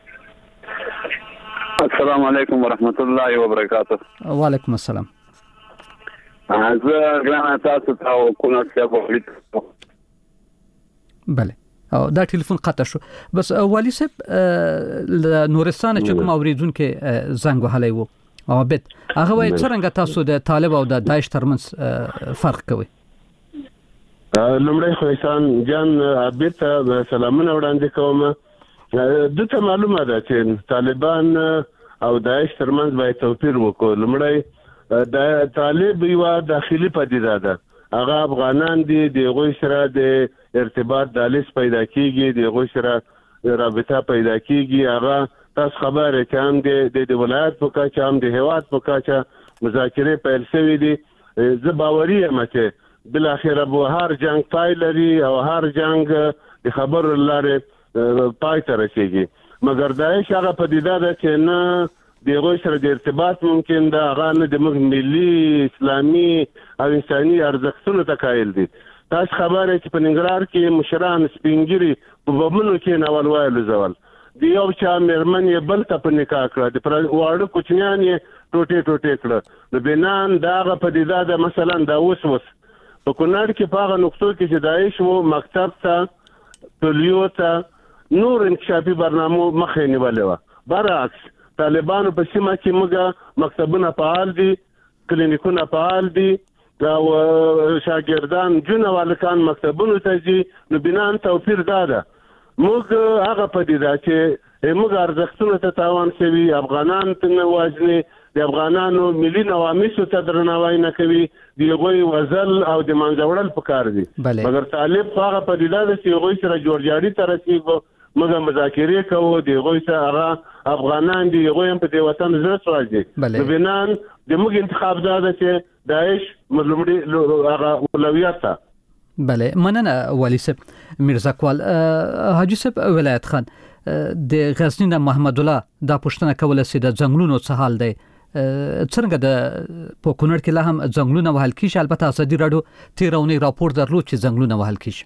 السلام علیکم ورحمت الله وبرکاته. وعلیکم السلام. زه ګرانه تاسو ته کونړ صاحب ولیکم. بله او دا ټلیفون قطع شو. بس والي صاحب نورستان چې کوم اوریدونکو زنګ وهلی وو عابد هغه وایي څرنګه تاسو د طالب او د داعش ترمنځ فرق کوئ؟ لومړی خو احسان جان عابد ته سلامونه وړاندې کوم. دته معلومه ده چې طالبان او داعش ترمنځ باید توپیر وکړو. لومړی د طالب یو داخلي پدیده ده. هغه افغانان دي د هغوی سره د ارتباط دهلیز پیدا کیږي د هغوی سره رابطه پیدا کیږي. هغه تاسو خبره چې هم د ولایت په کچه هم د هیواد په کچه مذاکرې پیل شوي دي. زه باوري یم چې بالاخره به هر جنگ پای لري او هر جنگ د خبرو لارې پای ته رسیږي. مګر داعش هغه پدیده ده چې نه د هغوی سره د ارتباط ممکن ده. هغه نه د موږ ملي اسلامي او انساني ارزښتونو ته قایل دي. تاسو خبره چې په ننګرهار کې مشران سپینګیري په بمونو کې ناول وایلو زول د یو چا مېرمن یې بل ته په نکاح کړه د واړه کوچنیان یې ټوټې ټوټې کړه. نو بنان د هغه پدیده ده. مثلا دا اوس اوس په کونړ کې په هغه نقطو کې چې داعش و مکتب ته پولیو ته نور انکشافي برنامو مخه نیولې وه. برعکس طالبانو په سیمه کې موږ مکتبونه فعال دي، کلینیکونه فعال دي، او شاګردان جون والکان مکتبونو ته ځي نو بنان توپیر دا ده موږ هغه پدیده چې موږ ارزښتونه ته تاوان کوي افغانان ته وژني د افغانانو ملي نواميسو ته درناوی نه کوي د هغوی وزل او د منځوړل پکار دي مګر طالب هغه پدیده ده چې هغوی سره جوړجاړي ته رسېږو موږ مذاکرې کوو د هغوی سره هغه افغانان دي هغوی هم په دې وطن زړه سوال دي نو بنان د موږ انتخاب دا ده چې داعش لومړی هغه اولویت ده بله مننه والي صاحب میرزا اقبال حاجي صاحب ولایت خان د غزنی نه محمد الله دا پوښتنه کوله چې د ځنګلونو څه حال دی څنګه د په کونړ کې لا هم ځنګلونه وهل کیږي البته ازادي راډیو تیرونی راپور درلود چې ځنګلونه وهل کیږي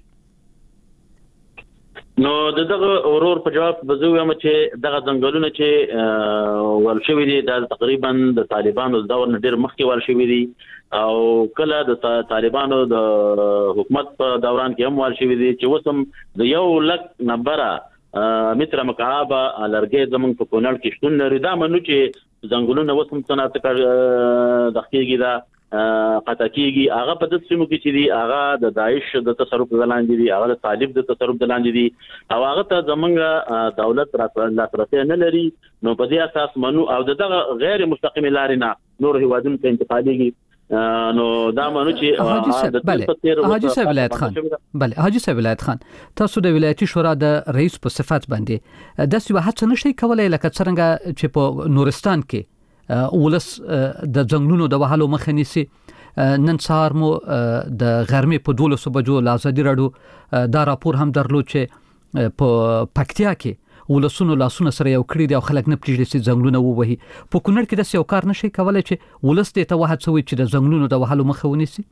نو دغه اورور په جواب بزو یم چې دغه ځنګلونه چې ول شوی دي د تقریبا د طالبانو د دور نه ډیر مخکې ول شوی دي او کله د طالبانو د حکومت په دوران کې هم ول شوی دي چې وسم د یو لک نمبره متر مکعب لرګي زمون په کونړ کې شتون لري دا منو چې ځنګلونه وسم صنعت د خېږي دا قطع کیږي هغه په دې سیمو کې چې دي هغه د داعش د تصرف لاندې دي هغه د طالب د تصرف لاندې دي او هغه ته زمونږ دولت لاسرسي نه لري نو په دې اساس منو او دغه غیر مستقیم لارې نه نور هیوادونو ته انتقالېږي نو دا منو چې د بله حاجي صاحب ولایت خان بله حاجي صاحب ولایت خان تاسو د ولایتي شورا د رئیس په صفت باندې د څه هڅه نشئ کولای لکه څنګه چې په نورستان کې ولس د ځنګلونو د وهلو مخه نیسي نن سهار مو د غرمې په دولسو بجو له ازادي راډیو دا راپور هم درلود چې په پکتیا کې ولسونو لاسونه سره یو کړی دی او خلک نه پریږدي چې ځنګلونه ووهي په کونړ کې داسې یو کار نشي کولای چې ولس دې ته وهڅوي چې د ځنګلونو د وهلو مخه ونیسي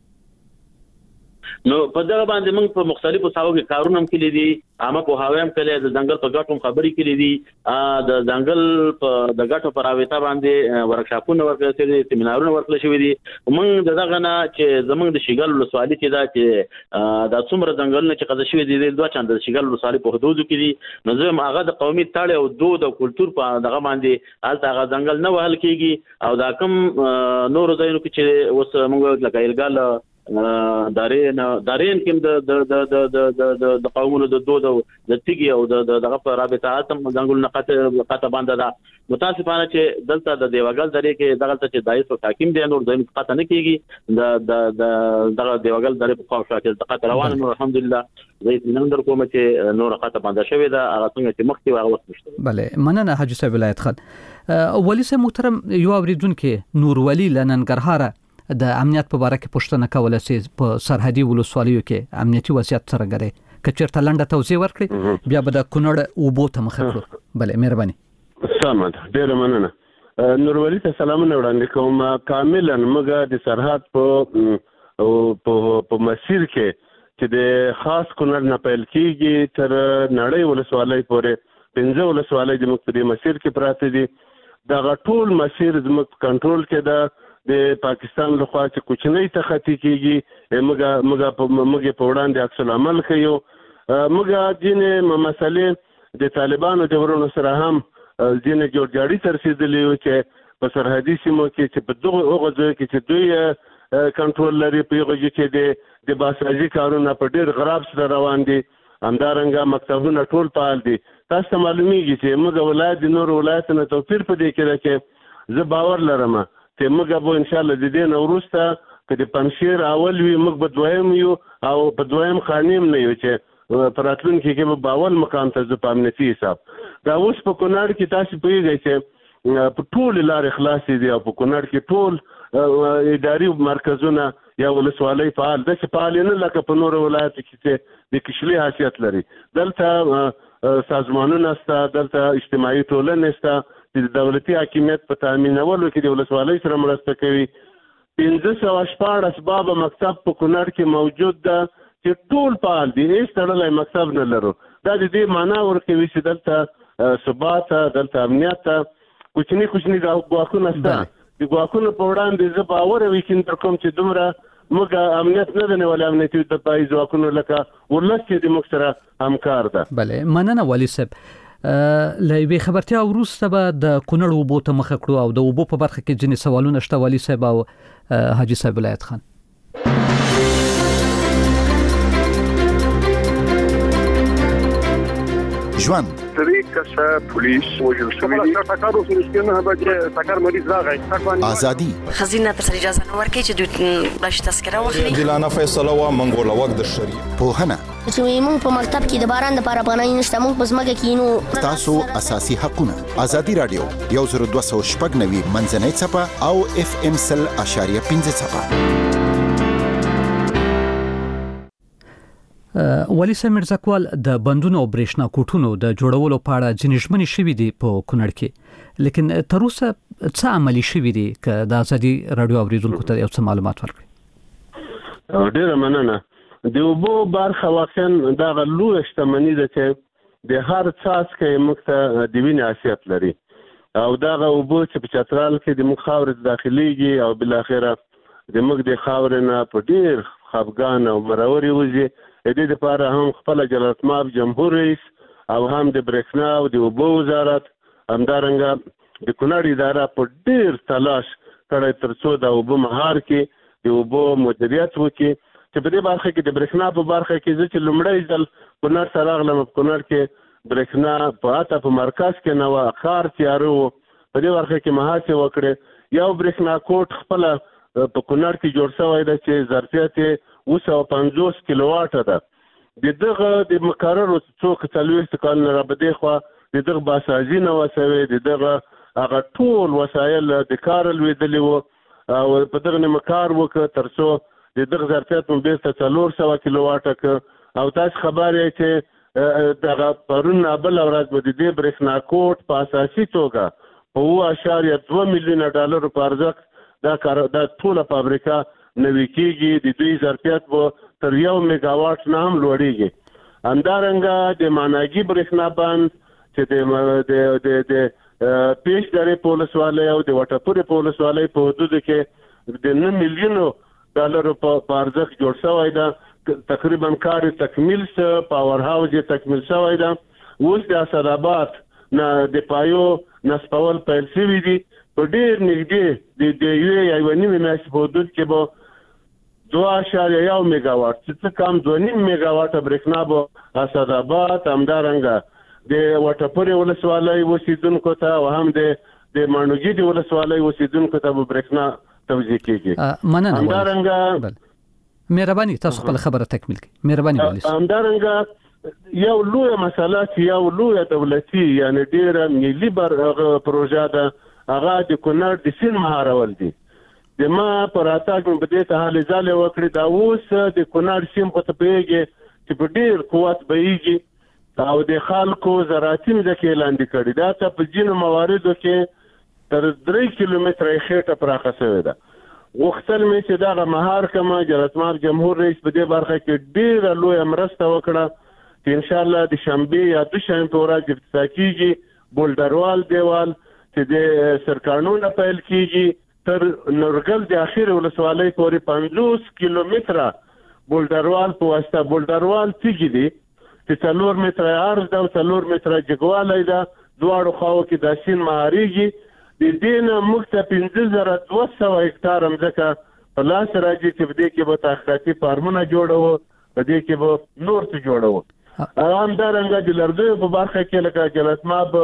نو په دغه باندې موږ په مختلفو ساحو کې کارونه هم کړي دي عامه په هاویم کله د ځنګل په ګټو خبرې کړي دي د ځنګل په د ګټو پر اویتا باندې ورکشاپونه ورکړل شوي دي سیمینارونه ورکړل شوي دي موږ دغه نه چې زموږ د شیګل ولسوالۍ کې دا چې د څومره ځنګلونه چې قضا شوي دي د دوه چنده شیګل ولسوالۍ په حدودو کې دي نو زم هغه د قومي تاړ او دود او کلچر په دغه باندې حالت هغه ځنګل نه وهل کیږي او دا کوم نور ځایونو کې چې اوس موږ لکه ایلګال دارین دارین کوم د د د د د قومونو د دود او د تیګي او د دغه په رابطه اتم ځنګل نقطه قطه باندې دا متاسفانه چې دلته د دیوګل درې کې دغه چې دایس او حاکم دی نور ځین قطه نه کیږي د د دغه دیوګل درې په خاصه کې د قطه روان نو الحمدلله زه نن در کوم چې نور قطه باندې شوی دا هغه څنګه چې مخکې هغه وخت نشته بله مننه حاجي صاحب ولایت خان ولی صاحب محترم یو اوریدونکو نور ولی لننګرهار د امنیت په اړه کې پوښتنه کوله چې په سرحدي ولسوالیو کې امنیتي وضعیت څنګه دی کچېرته لنډه توضیح ورکړي بیا به د کونړ اوبو ته مخه کړو بله مهرباني سلام ډیر مننه نورولي ته سلامونه وړاندې کوم کاملا موږ د سرحد په په مسیر کې چې د خاص کونړ نه پیل کیږي تر نړۍ ولسوالۍ پورې پنځه ولسوالۍ د مختلف مسیر کې پراته دي دا ټول مسیر زموږ کنټرول کې ده د پاکستان لخوا چې کوچنۍ تختی کیږي موږ موږ په موږ په وړاندې عکس العمل کوي موږ ځینې مسلې د طالبانو د ورونو سره هم ځینې جوړجاړي تر رسیدلې چې په سرحدي سیمو کې چې په دغه اوغه کې چې دوی کنټرول لري په یوه کې د د باسازي کارونه په ډېر غراب سره روان دي همدارنګه مکتبونه ټول فعال دي تاسو ته معلومیږي چې موږ ولایت نور ولایتونو توپیر په دې کې ده چې زه باور لرم چې موږ به ان شاء الله د دې نوروسته چې د پنځیر اول وي موږ به دویم یو او په دویم خانیم نه یو چې پراتلونکي کې به باول مقام ته ځو په امنیتي حساب دا اوس په کونړ کې تاسو پوهیږئ چې په ټول لارې خلاصې دي او په کونړ کې ټول اداري مرکزونه یا ولسوالۍ فعال ده چې فعال نه لکه په نورو ولایتو کې چې د کشلي حیثیت لري دلته سازمانونه شته دلته اجتماعي ټولنې شته د دولتي حاکمیت په تامینولو کې د ولسوالۍ سره مرسته کوي پنځه سوه شپاړس بابه مکتب په کونړ کې موجود ده چې ټول فعال دي هیڅ تړلی مکتب نه لرو دا د دې معنا ورکوي چې دلته ثبات دلته امنیت کوچني کوچني ګواښونه شته د ګواښونو په وړاندې زه باور او یقین در کوم چې دومره موږ امنیت نه دی نیولی امنیتي دفاعي ځواکونو لکه ولس چې د موږ سره همکار ده بله مننه والي صاحب لوي خبرتیا وروسته به د کونړ اوبو ته مخ کړو او د اوبو په برخه کې ځینې سوالونه شته والي صاحب او حاجی صاحب ولایت خان. ژوند طریقه پولیس وجل شوی دی ټاکارو سرسکنه به ټاکار مریض راغی ازادي خزینه تر اجازه نه ورکړي چې دوی باش تذکره واخلي دلانه فیصله وا منګول وخت د شری په هنه چې موږ په مکتب کې د باران لپاره پناه نشته موږ په ځمکه کې نو تاسو اساسي حقونه ازادي رادیو یو زر دوه سوه شپږ نوي منځنۍ چپه او اف ام سل اشاریه پنځه چپه. والي صاحب مرزاکوال د بندونو او برېښنا کوټونو د جوړولو په اړه ځینې ژمنې شوي دي په کونړ کې، لیکن تر اوسه څه عملي شوي دي که د ازادي راډیو اوریدونکو ته یو څه معلومات ورکړي؟ ډېره مننه. د اوبو برخه واقعا دغه لویه شتمني ده چې د هر څاڅکی موږ ته د وینې حیثیت لري او دغه اوبه چې په چترال کې د موږ خاورې ته داخلیږي او بالاخره د موږ د خاورې نه په ډېر خفګان او مرورې وځي. د دې لپاره هم خپل جلالتمآب جمهور رئیس او هم د برېښنا او د اوبو وزارت همدارنګه د کونړ اداره په ډېر تلاش کړی تر څو د اوبو مهار کې د اوبو مدیریت وکړي چې په دې برخه کې د برېښنا په برخه کې زه چې لومړی ځل کونړ ته راغلم په کونړ کې برېښنا په اته په مرکز کې نه وه، ښار تیاره و. په دې برخه کې مهاڅې وکړې. یو برېښنا کوټ خپله په کونړ کې جوړ شوی ده چې ظرفیت یې اوه سوه پنځوس کیلو واټه ده. د دغه د مقررو څو څلوېښت کالونه را بدې خوا د دغه باسازي نه وه شوې، د دغه هغه ټول وسایل د کاره لوېدلي وو او په دغه نه مو کار وکړه تر څو د دغه ظرفیت مو بېرته څلور سوه کیلو واټه کړ. او تاسو خبر یې چې دغه پرون بله ورځ به د دې برېښنا کوټ په اساسي توګه په اوه اشاریه دوه میلیونه ډالرو په ارزښت دا کار دا ټوله فابریکه نوي کېږي. د دوی ظرفیت به تر یو میګاواټ نه هم لوړېږي. همدارنګه د ماناګي برېښنا بند چې د د پیش درې په ولسوالۍ او د وټپورې په ولسوالۍ په حدودو کې د نه میلیونو ډالرو په ارزښت جوړ شوی ده. تقریبا کار تکمیل شو، پاور هاوس یې تکمیل شوی ده. اوس د اسداباد نه د پایو نصبول پیل شوي دي. په ډېر نږدې د یوې یا یوه نیمې میاشتې په حدود کې به دوه اشاریه یو میګاواټ چې څه کم دوه نیم میګاواټه برېښنا به اسداباد همدارنګه د وټپورې ولسوالۍ اوسېدونکو ته او هم د د ماڼوګي د ولسوالۍ اوسېدونکو ته به برېښنا توزیع کېږي. مننه. همدارنګه مهرباني تاسو خپل خبره تکمیل کړئ. مهرباني والي صاحب. همدارنګه یو لویه مسله چې یو لویه دولتي یعنی ډېره ملي پروژه ده هغه د کونړ د سیند مهارول دي. د ما په راتګ مې په دې ته هلې ځلې وکړې. دا اوس د کونړ سیند خو ته پوهېږې چې په ډېر قوت بهیږي او د خلکو زراعتي مځکې لاندې کړي. دا ته په ځینو مواردو کې تر درې کیلومتره یې خېټه پراخه شوې ده. غوښتل مې چې دغه مهار کمه جلالتمآب جمهور رئیس په دې برخه کې ډېره لویه مرسته وکړه چې انشاءالله د شنبې یا دوشنبې په ورځ افتتاح کېږي. بولډروال دیوال چې د سرکاڼو نه پیل کېږي تر نورګل د اخیر ولسوالۍ پورې پنځوس کیلومتره بولډروال په واسطه. بولډروال تیږي دي چې څلور متره عرض ده او څلور متره جګوالی ده. دواړو خواو کې دا سیند مهارېږي. د دې نه موږ ته پنځه زره دوه سوه هکټاره مځکه په لاس راځي چې په دې کې به تحقیقاتي فارمونه جوړوو، په دې کې به نور څه جوړوو. همدارنګه د لرګیو په برخه کې لکه جلالتمآب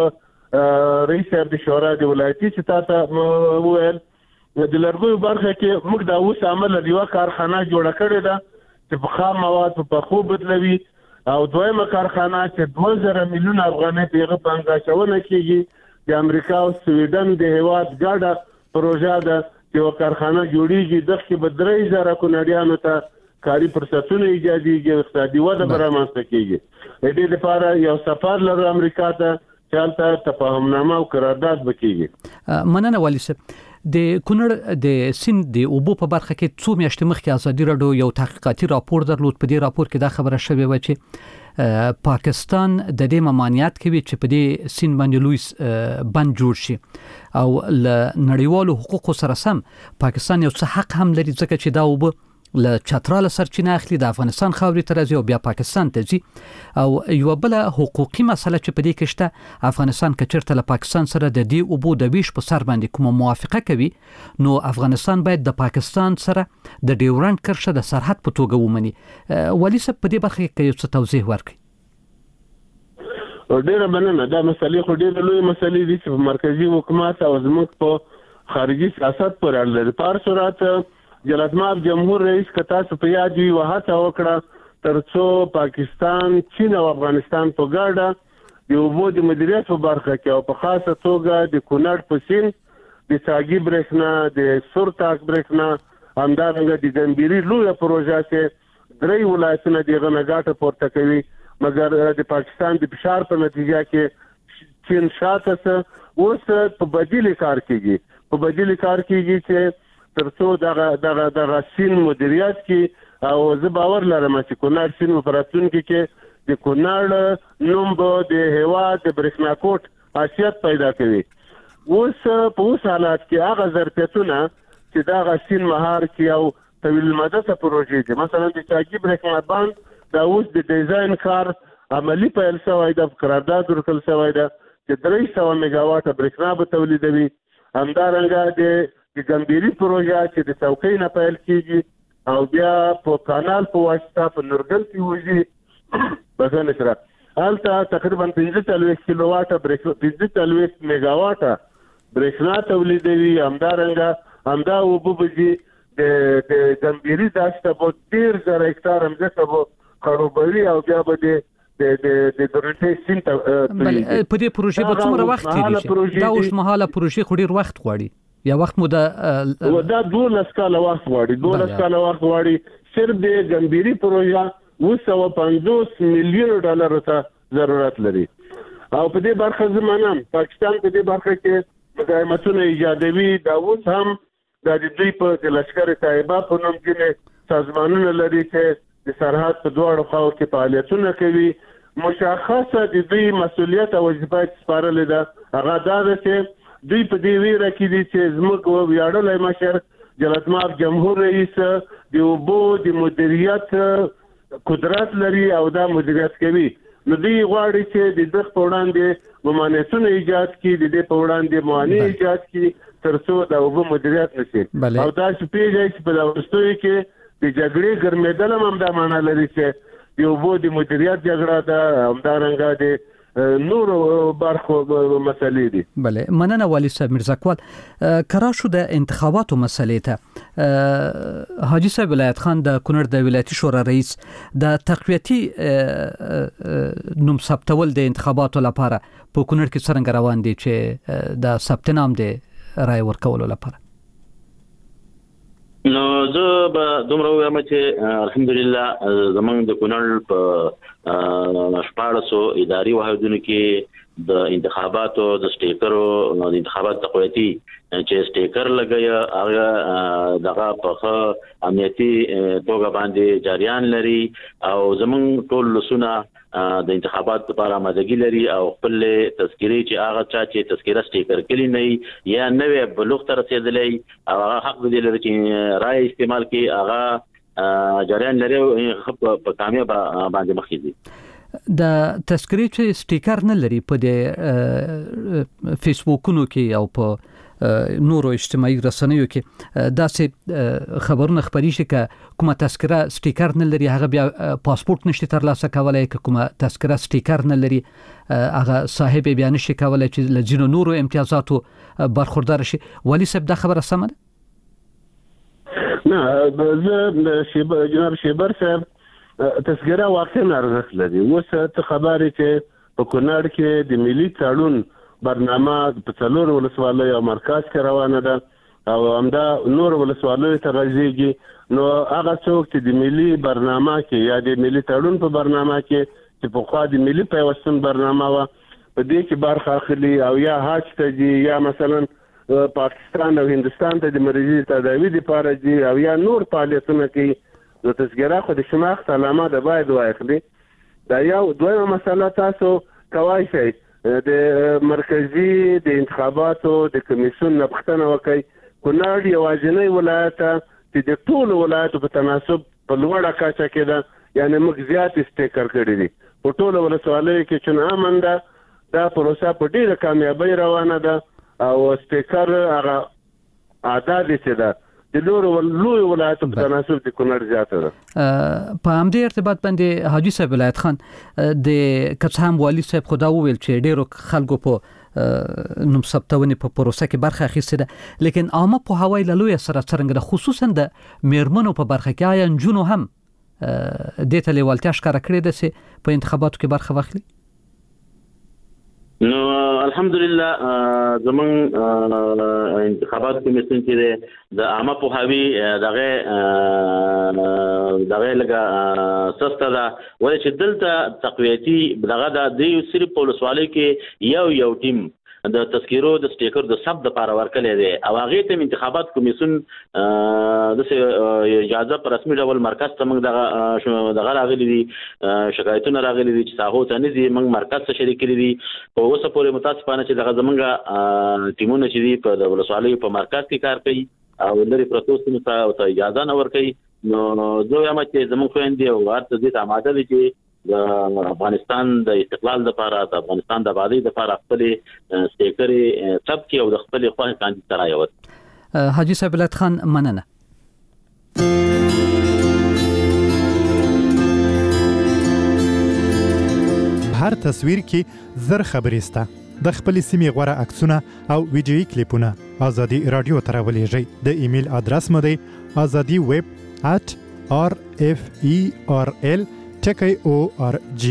رئیس صاحب د شورا د ولایتي چې تا ته وویل د لرګیو برخه کې موږ دا اوس عمله یوه کارخانه جوړه کړې ده چې په خام مواد په پخو بدلوي او دویمه کارخانه چې دوه زره میلیونه افغانۍ په هغه پانګه اچونه کېږي. د امریکا او سویډن د هیواد ګډه پروژه ده چې یوه کارخانه جوړېږي. دغه کې به درې زره کونړیانو ته کاري فرصتونه ایجادېږي، اقتصادي وده به رامنځته کېږي. د دې لپاره یو سفر لرو امریکا ته چې هلته تفاهمنامه او قرارداد به کېږي. مننه والي صاحب. د کونړ د سیند د اوبو په برخه کې څو میاشتې مخکې ازادي راډیو یو تحقیقاتي راپور درلود. په دې راپور کې دا خبره شوې وه چې پاکستان د دې ممانعت کوي چې په دې سیند باندې لوی بند جوړ شي او له نړیوالو حقوقو سره سم پاکستان یو څه حق هم لري ځکه چې دا اوبه له چتراله سرچینه اخلي د افغانستان خاورې ته راځي او بیا پاکستان ته ځي. او یو بل حقوقي مسله چې په دې کې شته، افغانستان که چېرته له پاکستان سره د دې اوبو د ویش په سر باندې کومه موافقه کوي، نو افغانستان باید د پاکستان سره د ډیورنډ کرښه د سرحد په توګه ومني. والي صاحب په دې برخه کې یو څه توضیح ورکړي. ډیره مننه. دا مسلې خو ډیره لوی مسلې دي چې په مرکزی حکومت او زموږ په خارجي سیاست پورې اړه لري. په هر صورت جلالتمآب جمهور رئیس که تاسو په یاد وي وهڅه وکړه ترڅو پاکستان، چین او افغانستان په ګډه د اوبو د مدیریت په برخه کې او په خاصه توګه د کونړ په سیند د ساګي برېښنا، د سورتاک برېښنا، همدارنګه د ګمبيري لویه پروژه چې درې ولایتونه دغه نه ګټه پورته کوي، مګر د پاکستان د فشار په نتیجه کې چین شاته څه اوس په بدیل کار کوي په بدیل کار کوي چې ترڅو دغه دغه دغه سین مدیریت کې او زه باور لرم چې کونړ سین په راتلونکي کې د کونړ نوم به د هېواد د برېښنا کوټ حیثیت پیدا کوي. اوس په اوس حالات کې هغه ظرفیتونه چې دغه سین مهار کې او طویل المدته پروژې دي، مثلا د چاګي برېښنا باند دا اوس د ډیزاین کار عملی پیل شوی د قرارداد ورکړل شوی ده چې درې سوه میگاواټه برېښنا به تولیدوي. همدارنګه د ګمبيري پروژه چې د څوکۍ نه پیل کیږي او بیا په کانال په واسطه په نورګل کې وځي بغیر سره هلته تقریبا پنځه څلوېښت کیلو واټه برېښنا پنځه څلوېښت میگاواټه برېښنا تولیدوي. همدارنګه همدا اوبه به ځي د ګمبيري دښته به ډېر زره هکټاره مځکه به خړوبوي او بیا به د د د ګرنټې سین ته په دې پروژې به څومره وخت تیریږي؟ دا اوسمهاله پروژې خو ډېر وخت غواړي، یا وخت مو د دا دولس کاله وخت غواړي دولس کاله وخت غواړي. صرف د ګمبيري پروژه اوه سوه پنځوس میلیون ډالر ته ضرورت لري او په دې برخه زمانم پاکستان په دې برخه کې مداهمتونه ایجادوي. دا اوس هم د دوی په لشکر طیبه په نوم کې سازمانونه لري چې د سرحد په دواړو خواو کې فعالیتونه کوي. مشخصه د دوی مسؤلیت او وظیفه سپارلې ده هغه دا ده چې دوی په دې ویره کې دي چې زموږ ویاړلی مشر جلالتمآب جمهور رئیس د اوبو د مدیریت قدرت لري او دا مدیریت کوي. نو دوی غواړي چې د دغه په وړاندې ممانعتونه ایجاد کړي، د دې په وړاندې موانع ایجاد کړي ترڅو د اوبو مدیریت نشي. او دا چې پیږي چې په داوستوي کې د جګړې ګرمېدل هم دا معنا لري چې د اوبو د مدیریت جګړه ده، همدارنګه د نورو برخو مسلې دي. بله، مننه والي صاحب میرزاکوال. کرا شو د انتخاباتو مسلې ته حاجی صاحب ولایت خان د کونړ د ولایتي شورا رئیس د تقویتي نوم ثبتول د انتخاباتو لپاره په کونړ کې څرنګه روان دي چې د ثبت نام د رای ورکولو لپاره؟ نو زه به دومره ووایم چې الحمدلله زمونږ د کونړ په شپاړسو اداري واحدونو کې د انتخاباتو د سټیکرو د انتخابات تقویتي چې سټیکر لګیا هغه دغه په امنیتي توګه باندې جریان لري او زمونږ ټول لسونه د انتخابات لپاره آمادګي لري او خپل تذکيري چې هغه چا چې تذکره سټیکر کلی نه یا نوې بلوغ ته رسیدلې او هغه حق دی لري چې رائے استعمال کوي هغه جریان لري په کامیاب باندې مخکې دي. د تذکرې چې سټیکر نه لري په د فیسبوکونو کې او په نورو اجتماعي رسنیو کې داسې خبرونه خبرېږي چې کومه تذکره سټیکر نه لري هغه بیا پاسپورت نشي ترلاسه کولای، که کومه تذکره سټیکر نه لري هغه صاحب بیا نشي کولای چې له ځینو نورو امتیازاتو برخوردار شي. والي صاحب دا خبره سمه ده؟ نه، زه جناب شیبر صاحب تذکره واقعا ارزښت لري. اوس ته خبرې چې په کونړ کې د ملي تړون برنامه په څلور ولسوالیو او مرکز کې روانه ده او همدا نور ولسوالیو ته راځي. نو هغه څوک چې د ملي برنامه کې یا د ملي تړون په برنامه کې چې په خوا د ملي پیوستون برنامه و په دې کې برخه اخلي او یا حج ته ځي یا مثلا پاکستان او هندستان ته د مریضي تداوی لپاره ځي او یا نور فعالیتونه کوي، نو تذکره خو د شناخت علامه ده باید واخلي. دا یو دویمه مسله تاسو کوای شئ د مرکزی د انتخاباتو د کمیسیون نه پوښتنه وکړئ. کونړ یوازینی ولایت چې د ټول ولایتو په تناسب په لوړه کچه کې ده یعنی موږ زیات سټیکر کړی دي په ټول ولسوالیو کې چې امن ده دا پروسه په ډیره کامیابی روانه ده او سټیکر هغه عادت دي ده د نور ولوی ولایتو په تناسب د کونړ زیاته ده. په همدې ارتباط باندې حاجی صاحب ولایت خان د کڅام والی صاحب خدا وویل چې ډیرو خلکو په نوم ثبتونې په پروسه کې برخه اخیستې ده لیکن عامه په هوای لوی سره څرنګه ده خصوصا د میرمنو په برخه کې آیا نجونو هم د ته لیوالتیا ښکاره کړې ده چې په انتخاباتو کې برخه واخلي؟ نو الحمدلله زمون انتخابات کمیسیون چې د عامه پوهاوی دغه دغه لګه سسته ده ولې چې دلته تقویتی دغه د دې صرف په ولسوالۍ کې یو یو ټیم د تذکیرو د سټیکر د سب د پاره ورکلې دي او هغه ته انتخابات کمیسیون د اجازه پر رسمي ډول مرکز ته موږ دغه دغه راغلي دي شکایتونه راغلي دي چې تاسو ته نه دي موږ مرکز ته شریک کړي دي او اوس پورې متاسفانه چې دغه زمونږ ټیمونه چې دي په د ولسوالۍ په مرکز کې کار کوي او لري پروتوسونو ته اجازه نه ورکوي نو زه وایم چې زمونږ خويندې او هر څه دې آماده دي چې د افغانستان د استقلال لپاره د افغانستان د آبادی لپاره خپل سټیکرې سب کې او د خپل خپل کاندید ترایوت. حاجی صاحب ولایت خان مننه. هر تصویر کې زر خبرې سته د خپل سیمې غوړه عکسونه او ویډیويي کلیپونه ازادي رادیو ته راولېږئ. د ایمیل ادرس مو دی azadi web at r f e r l ټکی او ار جی.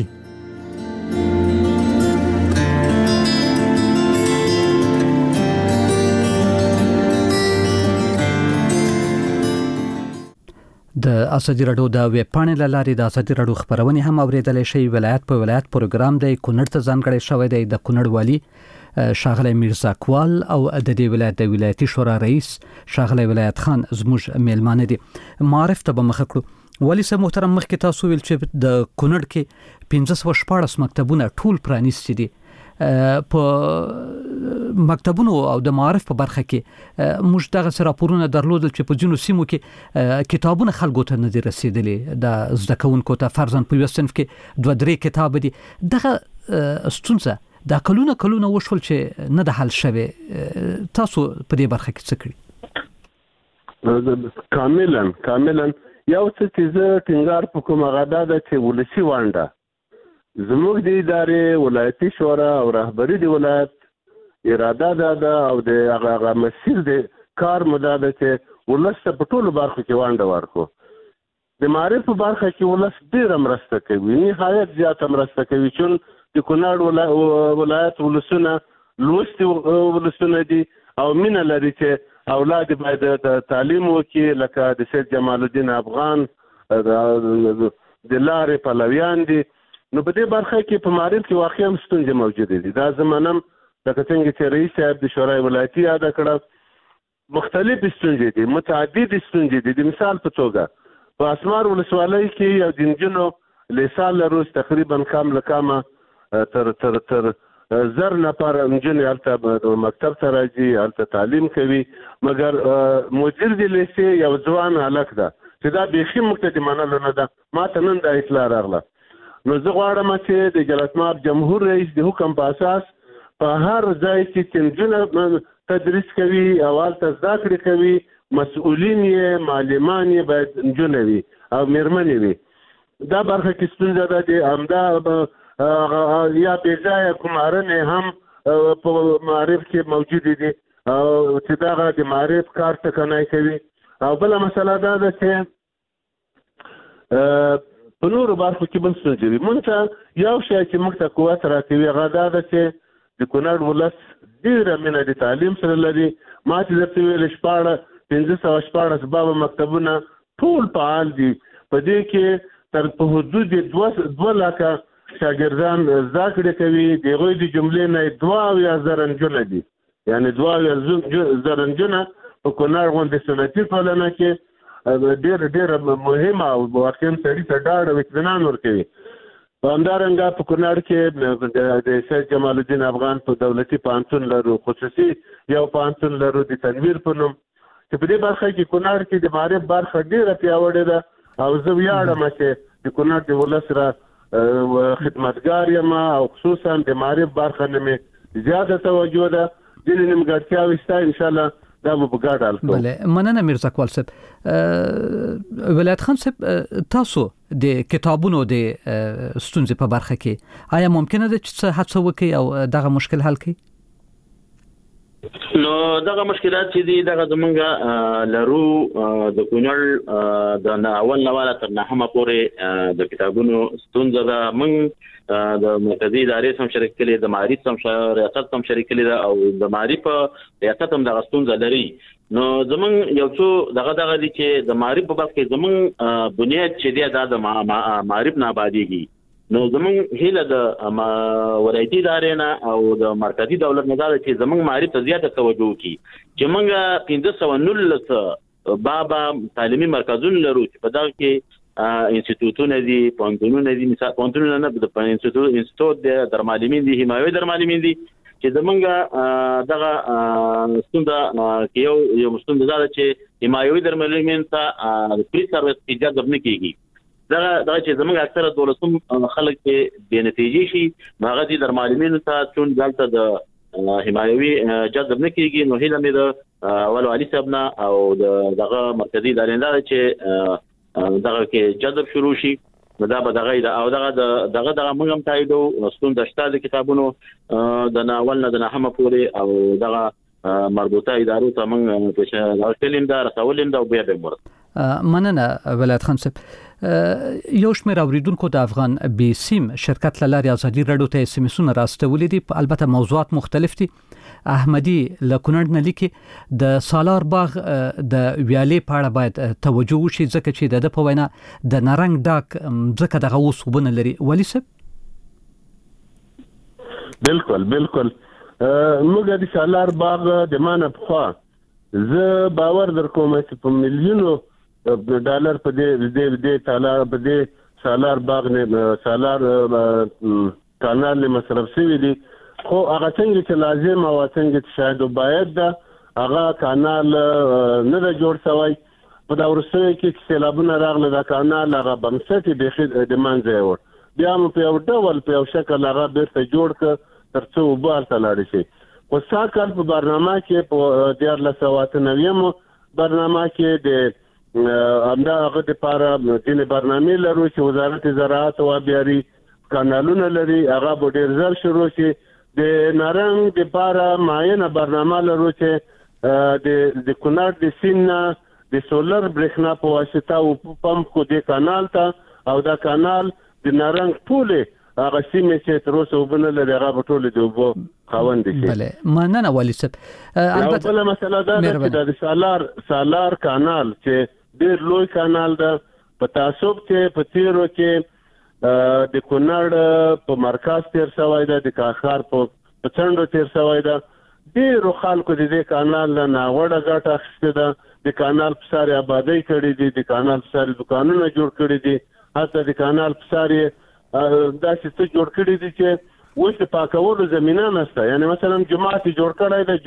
د ازادي رادیو د ویب پاڼې له لارې د ازادي رادیو خبرونه هم اوریدلای شئ. ولایت په ولایت پروګرام دی کونړ ته ځانګړی شوی دی. د کونړ والی شاغلی میرزا کوال او د دې ولایت د ولایتي شورا رئیس شاغلی ولایت خان زموږ میلمانه دي. معرف ته به مخ کړو. ولی سه محترم مخکې تاسو ویل چې د کونړ کې پنځه سوه شپاړس مکتبونه ټول پرانیستي دي. په مکتبونو او د معارف په برخه کې موږ دغه راپورونه درلودل چې په ځینو سیمو کې کتابونه خلکو ته نه دي رسیدلي. د زده کوونکو ته فرضاً په یو صنف کې دوه درې کتاب دي. دغه ستونزه دا کلونه کلونه وشول چې نه د حل شوی. تاسو په دې برخه کې څه کړی؟ کاملا کاملا یو څه چې زه ټینګار په کومه غدا ده چې ولسی وانډه زموږ د ادارې ولایتي شورا او رهبری د ولایت اراده ده ده او د هغه مسیر د کار مده ده چې ولس په ټولو برخو کې وانډه ورکو. د معرف په برخه کې ولس ډېره مرسته کوي نهایت زیاته مرسته کوي چې د کونړ ولایت ولسونه لوستي ولسونه دي او مینه لري چې اولاد باید د تعلیم وکړي لکه د سید جمال الدین افغان د لارې پلویان دي. نو په دې برخه کې په معرف کې واقعا ستونزې موجودې دي. دا زمانم لکه څنګه چې رئیس صاحب د شورای ولایتي یاد کړه مختلف ستونزې دي متعدد ستونزې دي. د مثال په توګه په اسمار ولسوالۍ کې یو د نجونو لسال روز تقریبا کام لکامه تر تر تر زر نفر نجونې هلته مکتب ته راځي هلته تعلیم کوي مګر مدیر د لیسې یو ځوان هلک ده چې دا بیخي موږ ته د منلو نه ده. ما ته نن دا اطلاع راغله. نو زه غواړم چې د جلسماب جمهور رئیس د حکم په اساس په هر ځای کې چې نجونه تدریس کوي او هلته زده کړې کوي مسؤلین یې معلمان یې باید نجونې وي او میرمنې وي. دا برخه کې ستونزه ده د همدا یا بېځایه کومارنې هم په معرف کې موجودې دي او چې دغه د معرف کار ټکنی کوي. او بله مسله دا ده چې په نورو برخو کې بل ستونزې وي. موږ ته یو شی چې موږ ته قوت راکوي هغه دا ده چې د کونړ ولس ډېره مینه د تعلیم سره لري. ما چې درته ویل شپاړه پنځه سوه شپاړس بابه مکتبونه ټول فعال دي. په دې کې تر په حدود دوه لکه شاګردان زده کړې کوي. د هغوی د جملې نه دوه اویا زره نجونه دي یعنې دوه اویا زره نجونه په کونړ غوندې صنعتي ټولنه کې ډېره ډېره مهمه او واقعا سړي ته ډاډ او اطمینان ورکوي. همدارنګه په کونړ کې د سید جمال الدین افغان په دولتي پوهنتون لرو خصوصي یو پوهنتون لرو د تنویر په نوم چې په دې برخه کې کونړ کې د معرف برخه ډیره پیاوړې ده او زه ویاړم چې د کونړ د ولس را خدمتګار یم او خصوصا د معرف برخه نه زیاته توجه ده د نیمګړتیاوې شته ان شاء الله دا به په ګډه حل کوو. بله مننه میرزا اقبال صاحب. ولایت خان صاحب تاسو د کتابونو د ستونزې په برخه کې آیا ممکنه ده چې هڅه وکړئ او دغه مشکل حل کړئ؟ نو دغه مشکلات چې دي دغه زمونږ لرو د کونړ د اول نواله تر نهمه پورې د کتابونو ستونزه ده. موږ د مرکزي ادارې سم شریک کړي، د معرفت سم ریاست سم شریک کړي ده او د معرفت ریاست هم دغه ستونزه لري. نو زمونږ یو څو دغه دغه دي چې د معرفت په برخه کې زمونږ بنیاد چې دی دا د معرفت نه آبادیږي. نو زمونږ هیله د ولایتي ادارې نه او د مرکزي دولت نه دا چې زمونږ معرفت ته زیاته توجه وکړي چې موږ پنځه سوه نولس بابا تعلیمي مرکزونه لرو چې په دغه کې انسټیټیوټونه دي، پوهنتونونه دي، مثال پوهنتونونه نه د انسټیټیوټ انسټیټیوټ د درمعلمین دي، حمایوي درمعلمین دي چې زمونږ دغه ستونزه کې یو یو ستونزه ده چې حمایوي درمعلمین ته فری سروس اجازه نه کیږي. دا دا چې زمونږ اکثره دولتوم خلک کې د نتیجې شي هغه دي درمعلمین ته چون دلته د حمایوي جذب نه کیږي. نو هیله مې د اول علي صاحب نه او دغه مرکزي ادارې نه چې دغه کې جذب شروع شي. نو دا به دغه او دغه دغه دغه موږ هم تاییدو ستونزه شته د کتابونو د اول نه د نهمه پورې او دغه مربوطه ادارو ته موږ په تلیم دا رسولیم دا بیا به مرد. مننه ولایت خان صاحب. یو شمېر اوریدونکو د افغان بي سیم شرکت له لارې ازادي راډیو ته اس ام اسونه راستولي دي، البته موضوعات مختلف دي. احمدي له کونړ نه لیکي د سالار باغ د ویالې په اړه باید توجه وشي ځکه چې د په وینا د نارنګ ډاک ځکه دغه اوس وبونه لري. ولی صاحب بالکل بالکل موږ د سالار باغ د مانه په زه باور در کوم چې په میلیونو ډالر په دې دې سالار په دې سالار باغ نه سالار کانال مصرف شوی دي، خو هغه څنګه چې لازم او څنګه چې شاید باید دا هغه کانال نه د جوړ شوی. په دا ورسره کې چې سیلابونه راغله دا کانال هغه بنسټ د منځه وړ بیا مو په یو ډول په یو شکل هغه بیرته جوړ ک تر څو وبال تلاړ شي. خو ساکل په برنامه کې په دیارلس سوه اته نوي برنامه کې د امدا هغه د پاره د برنامه لرو چې وزارت زراعت او آبیاري کانالونه لري هغه به ډیر زر شروع شي. د نارنګ د پاره معینه برنامه لرو چې د د کونړ د سینا د سولر برېښنا په واسطه او پمپ کو د کانال ته او دا کانال د نارنګ ټوله هغه سیمه چې تر اوسه وبنه لري هغه ټوله د وبو خاوند شي. بله مننه والي صاحب. البته بل مسله دا ده چې د سالار سالار کانال چې ډیر لوی کانال ده په تعصب کې په تیرو کې د کونړ په مرکز تیر شوی ده، د کاخار په څنډو تیر شوی ده. ډیرو خلکو د دې کانال نه ناوړه ګټه اخیستې ده، د کانال په ساري آبادی کړي دي، د کانال په ساري دکانونه جوړ کړي دي، حتی د کانال په ساري داسې څه جوړ کړي دي چې اوس د پاکولو زمینه نشته. یعنی مثلا جماعت جوړ کړی دی،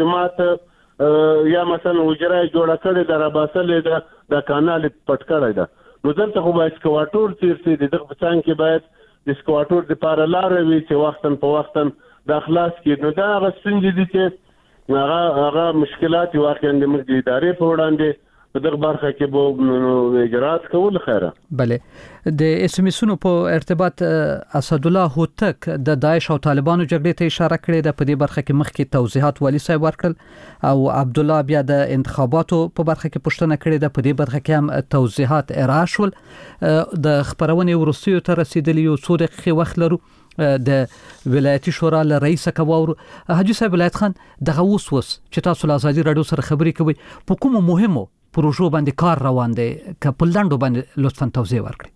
جماعت یا مثلا وجره جوړه کړې ده راباسلې ده، د کانال پټ کړی ده. نو دلته خو باید سکواټور تیر شي، د دغه په څنګ کې باید د سکواټور دپاره لاره وي چې وختاً په وختاً دا خلاص کړي. نو دا هغه ستونزې دي چې هغه هغه مشکلات واقعا د موږ د ادارې په وړاندې په دغه برخه کې به اجرات کول خیره. بله د اس ام اسونو په ارتباط اسدالله هوتک د داعش او طالبانو جګړې ته اشاره کړې ده، په دې برخه کې مخکې توضیحات والي صاحب ورکړل او عبد الله بیا د انتخاباتو په برخه کې پوښتنه کړې ده، په دې برخه کې هم توضیحات ارائه شول. د خبرونې وروستیو ته رسیدلی یو څو دقیقې وخت لرو. د ولایتي شورا له رئیس کواور حاجی صاحب ولایت خان دغه اوس وس چې تاسو له ازادي راډیو سره خبرې کوي په کومو مهمو پروژو باندې کار روان دی که په لنډو باندې لطفا توضیح ورکړئ.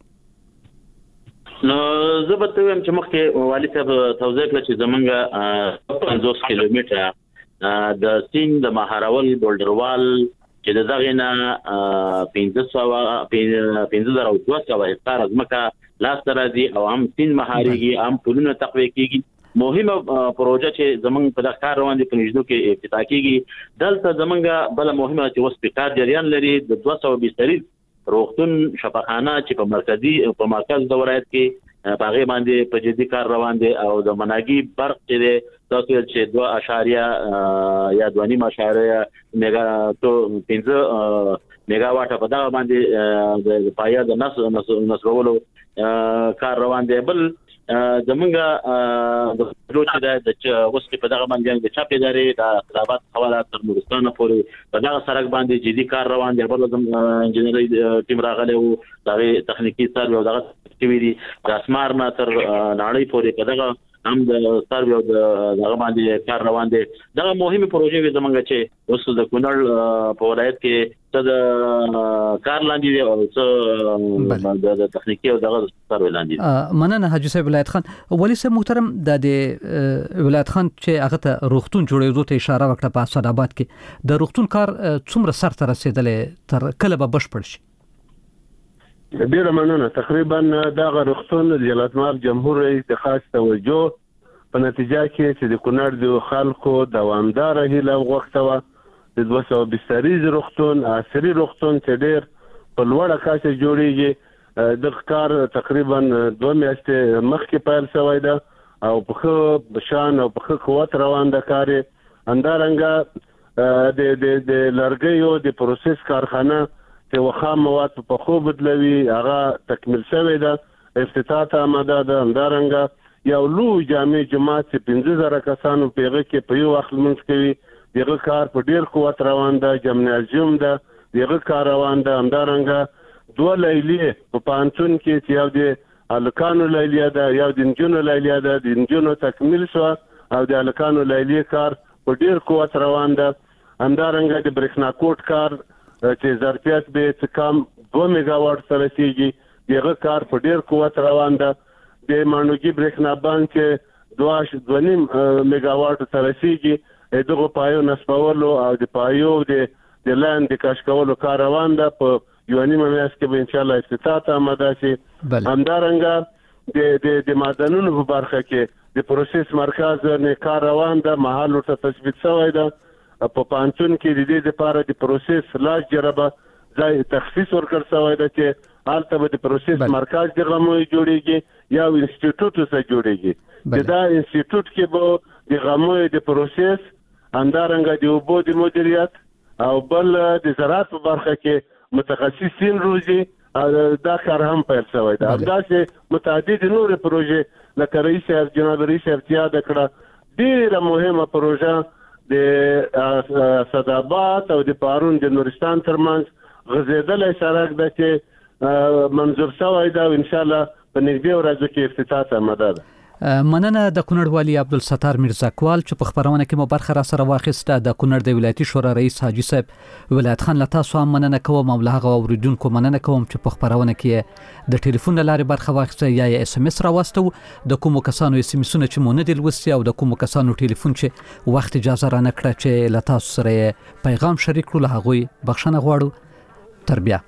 نو زه به ته وایم چې مخکې والي صاحب توضیح کړه چې زمونږ پنځوس کیلومتره د سیند د مهارول بولډروال چې د دغې نه پنځه سوه پنځه زره او دوه سوه هکتاره ځمکه لاسته راځي او هم سیند مهاریږي، هم پلونه تقویه کیږي مهمه پروژه چې زمونږ په دغه کار روان دي په نږدې کې افتتاح کیږي. دلته زمونږ بل مهمه چې اوس په کار جریان لري د دوه سوه بسترې روغتون شفاخانه چې په مرکزی په مرکز د ولایت کې په هغه باندې په جدي کار روان دي او د مناګي برق چې تاسو چې دوه اشاریه یا دوه نیم اشاریه میگا تو پنځه میگا واټ په دغه باندې د پایا د نس نسولو کار روان دي. بل زمونږ د پروژې د اوس په دغه باندې د چاپ ادارې د خدمات حواله تر نورستان پورې په دغه سړک باندې جدي کار روان دی. بل د انجنیری ټیم راغلی او د تخنیکی سروې او دغه اکټیویټي د اسمار نه تر نړۍ پورې په دغه هم د سروې او دغه باندې کار روان دی. دغه مهمه پروژې وي زمونږ چې اوس د کونړ په ولایت کې څه د کار لاندې دی او څه د تخنیکی او دغه سروې لاندې دی. مننه حاجی صاحب ولایت خان. ولی صاحب محترم د ولایت خان چې هغه ته روغتون جوړېدو ته اشاره وکړه په اسداباد کې د روغتون کار څومره سر ته رسیدلې تر کله به بشپړ شي؟ ډیره مننه. تقریبا دغه روغتون د جلالتمآب جمهور رئیس د خاص توجه په نتیجه کې چې د کونړ د خلکو دوامداره هیله غوښته وه د دوه سوه بستریز روغتون عصري روغتون چې ډیر په لوړه کچه جوړیږي. دغه کار تقریبا دوه میاشتې مخکې پیل شوی ده او په ښه شان او په ښه قوت روان ده کار یې. همدارنګه د د لرګیو د پروسس کارخانه چې وخام مواد په پخو بدلوي هغه تکمیل شوی ده، افتتاح ته آماده ده. همدارنګه یو لوی جامع جماعت چې پنځه زره کسانو په هغه کې په یو وخت لمونځ کوي دغه کار په ډیر قوت روان ده. جمنازیوم ده دغه کار روان ده. همدارنګه دوه لیلیې په پانتون کې چې یو د الکانو لیلیه ده یو د نجونو لیلیه ده، د نجونو تکمیل شو او د الکانو لیلیې کار په ډیر قوت روان ده. همدارنګه د برېښنا کوټ کار چې ظرفیت به څه کم دوه میگا واټ سره رسیږي دغه کار په ډیر قوت روان ده. د مانوګي برېښنا بانک چې دوه دوه نیم میگا واټ سره رسیږي دغه پایو نصبولو او د پایو د د لاندې کاش کولو کار روان ده. په یو نیمه میاشت کې به ان شاء الله افتتاح ته آماده شي. همدارنګه د د د معدنونو په برخه کې د پروسس مرکز نه کار روان ده، محل ورته تثبیت شوی ده. په پانتون کې د دې لپاره د پروسس لاس جربه ځای تخصیص ورکړ شوی ده چې هلته به د پروسس مرکز د غمو جوړیږي یا انسټیټیوټ سره جوړیږي. د دا انسټیټیوټ کې به د غمو د پروسس همدارنګه د اوبو د مدیریت او بل د زراعت په برخه کې متخصصین روزي دا کار هم پیل شوی ده. همداسې متعدد نور پروژې لکه رئیس صاحب جناب رئیس صاحب یاد کړه ډیره مهمه پروژه د صدابات او د پارون د نورستان ترمنځ غزیدلی سړک ده چې منظور شوی ده او ان شاء الله په نږدې ورځو کې افتتاح ته آماده ده. مننه د کونړ والي عبدالستار میرزاکوال چې په خبرونه کې مو برخه را سره واخیسته. د کونړ د ولایتي شورا رئیس حاجی صاحب ولایت خان له تاسو هم مننه کوم او له هغه اوریدونکو مننه کوم چې په خبرونه کې د ټلیفون له لارې برخه واخیسته یا یې اس ام اس راوستو. د کومو کسانو اس ام اسونه چې مو نه دي لوستي او د کومو کسانو ټلیفون چې وخت اجازه را نه کړه چې له تاسو سره پیغام شریک کړو له هغوی بخښنه غواړو. تر بیا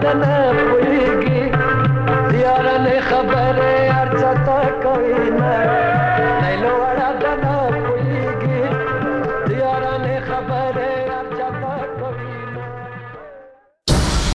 بدن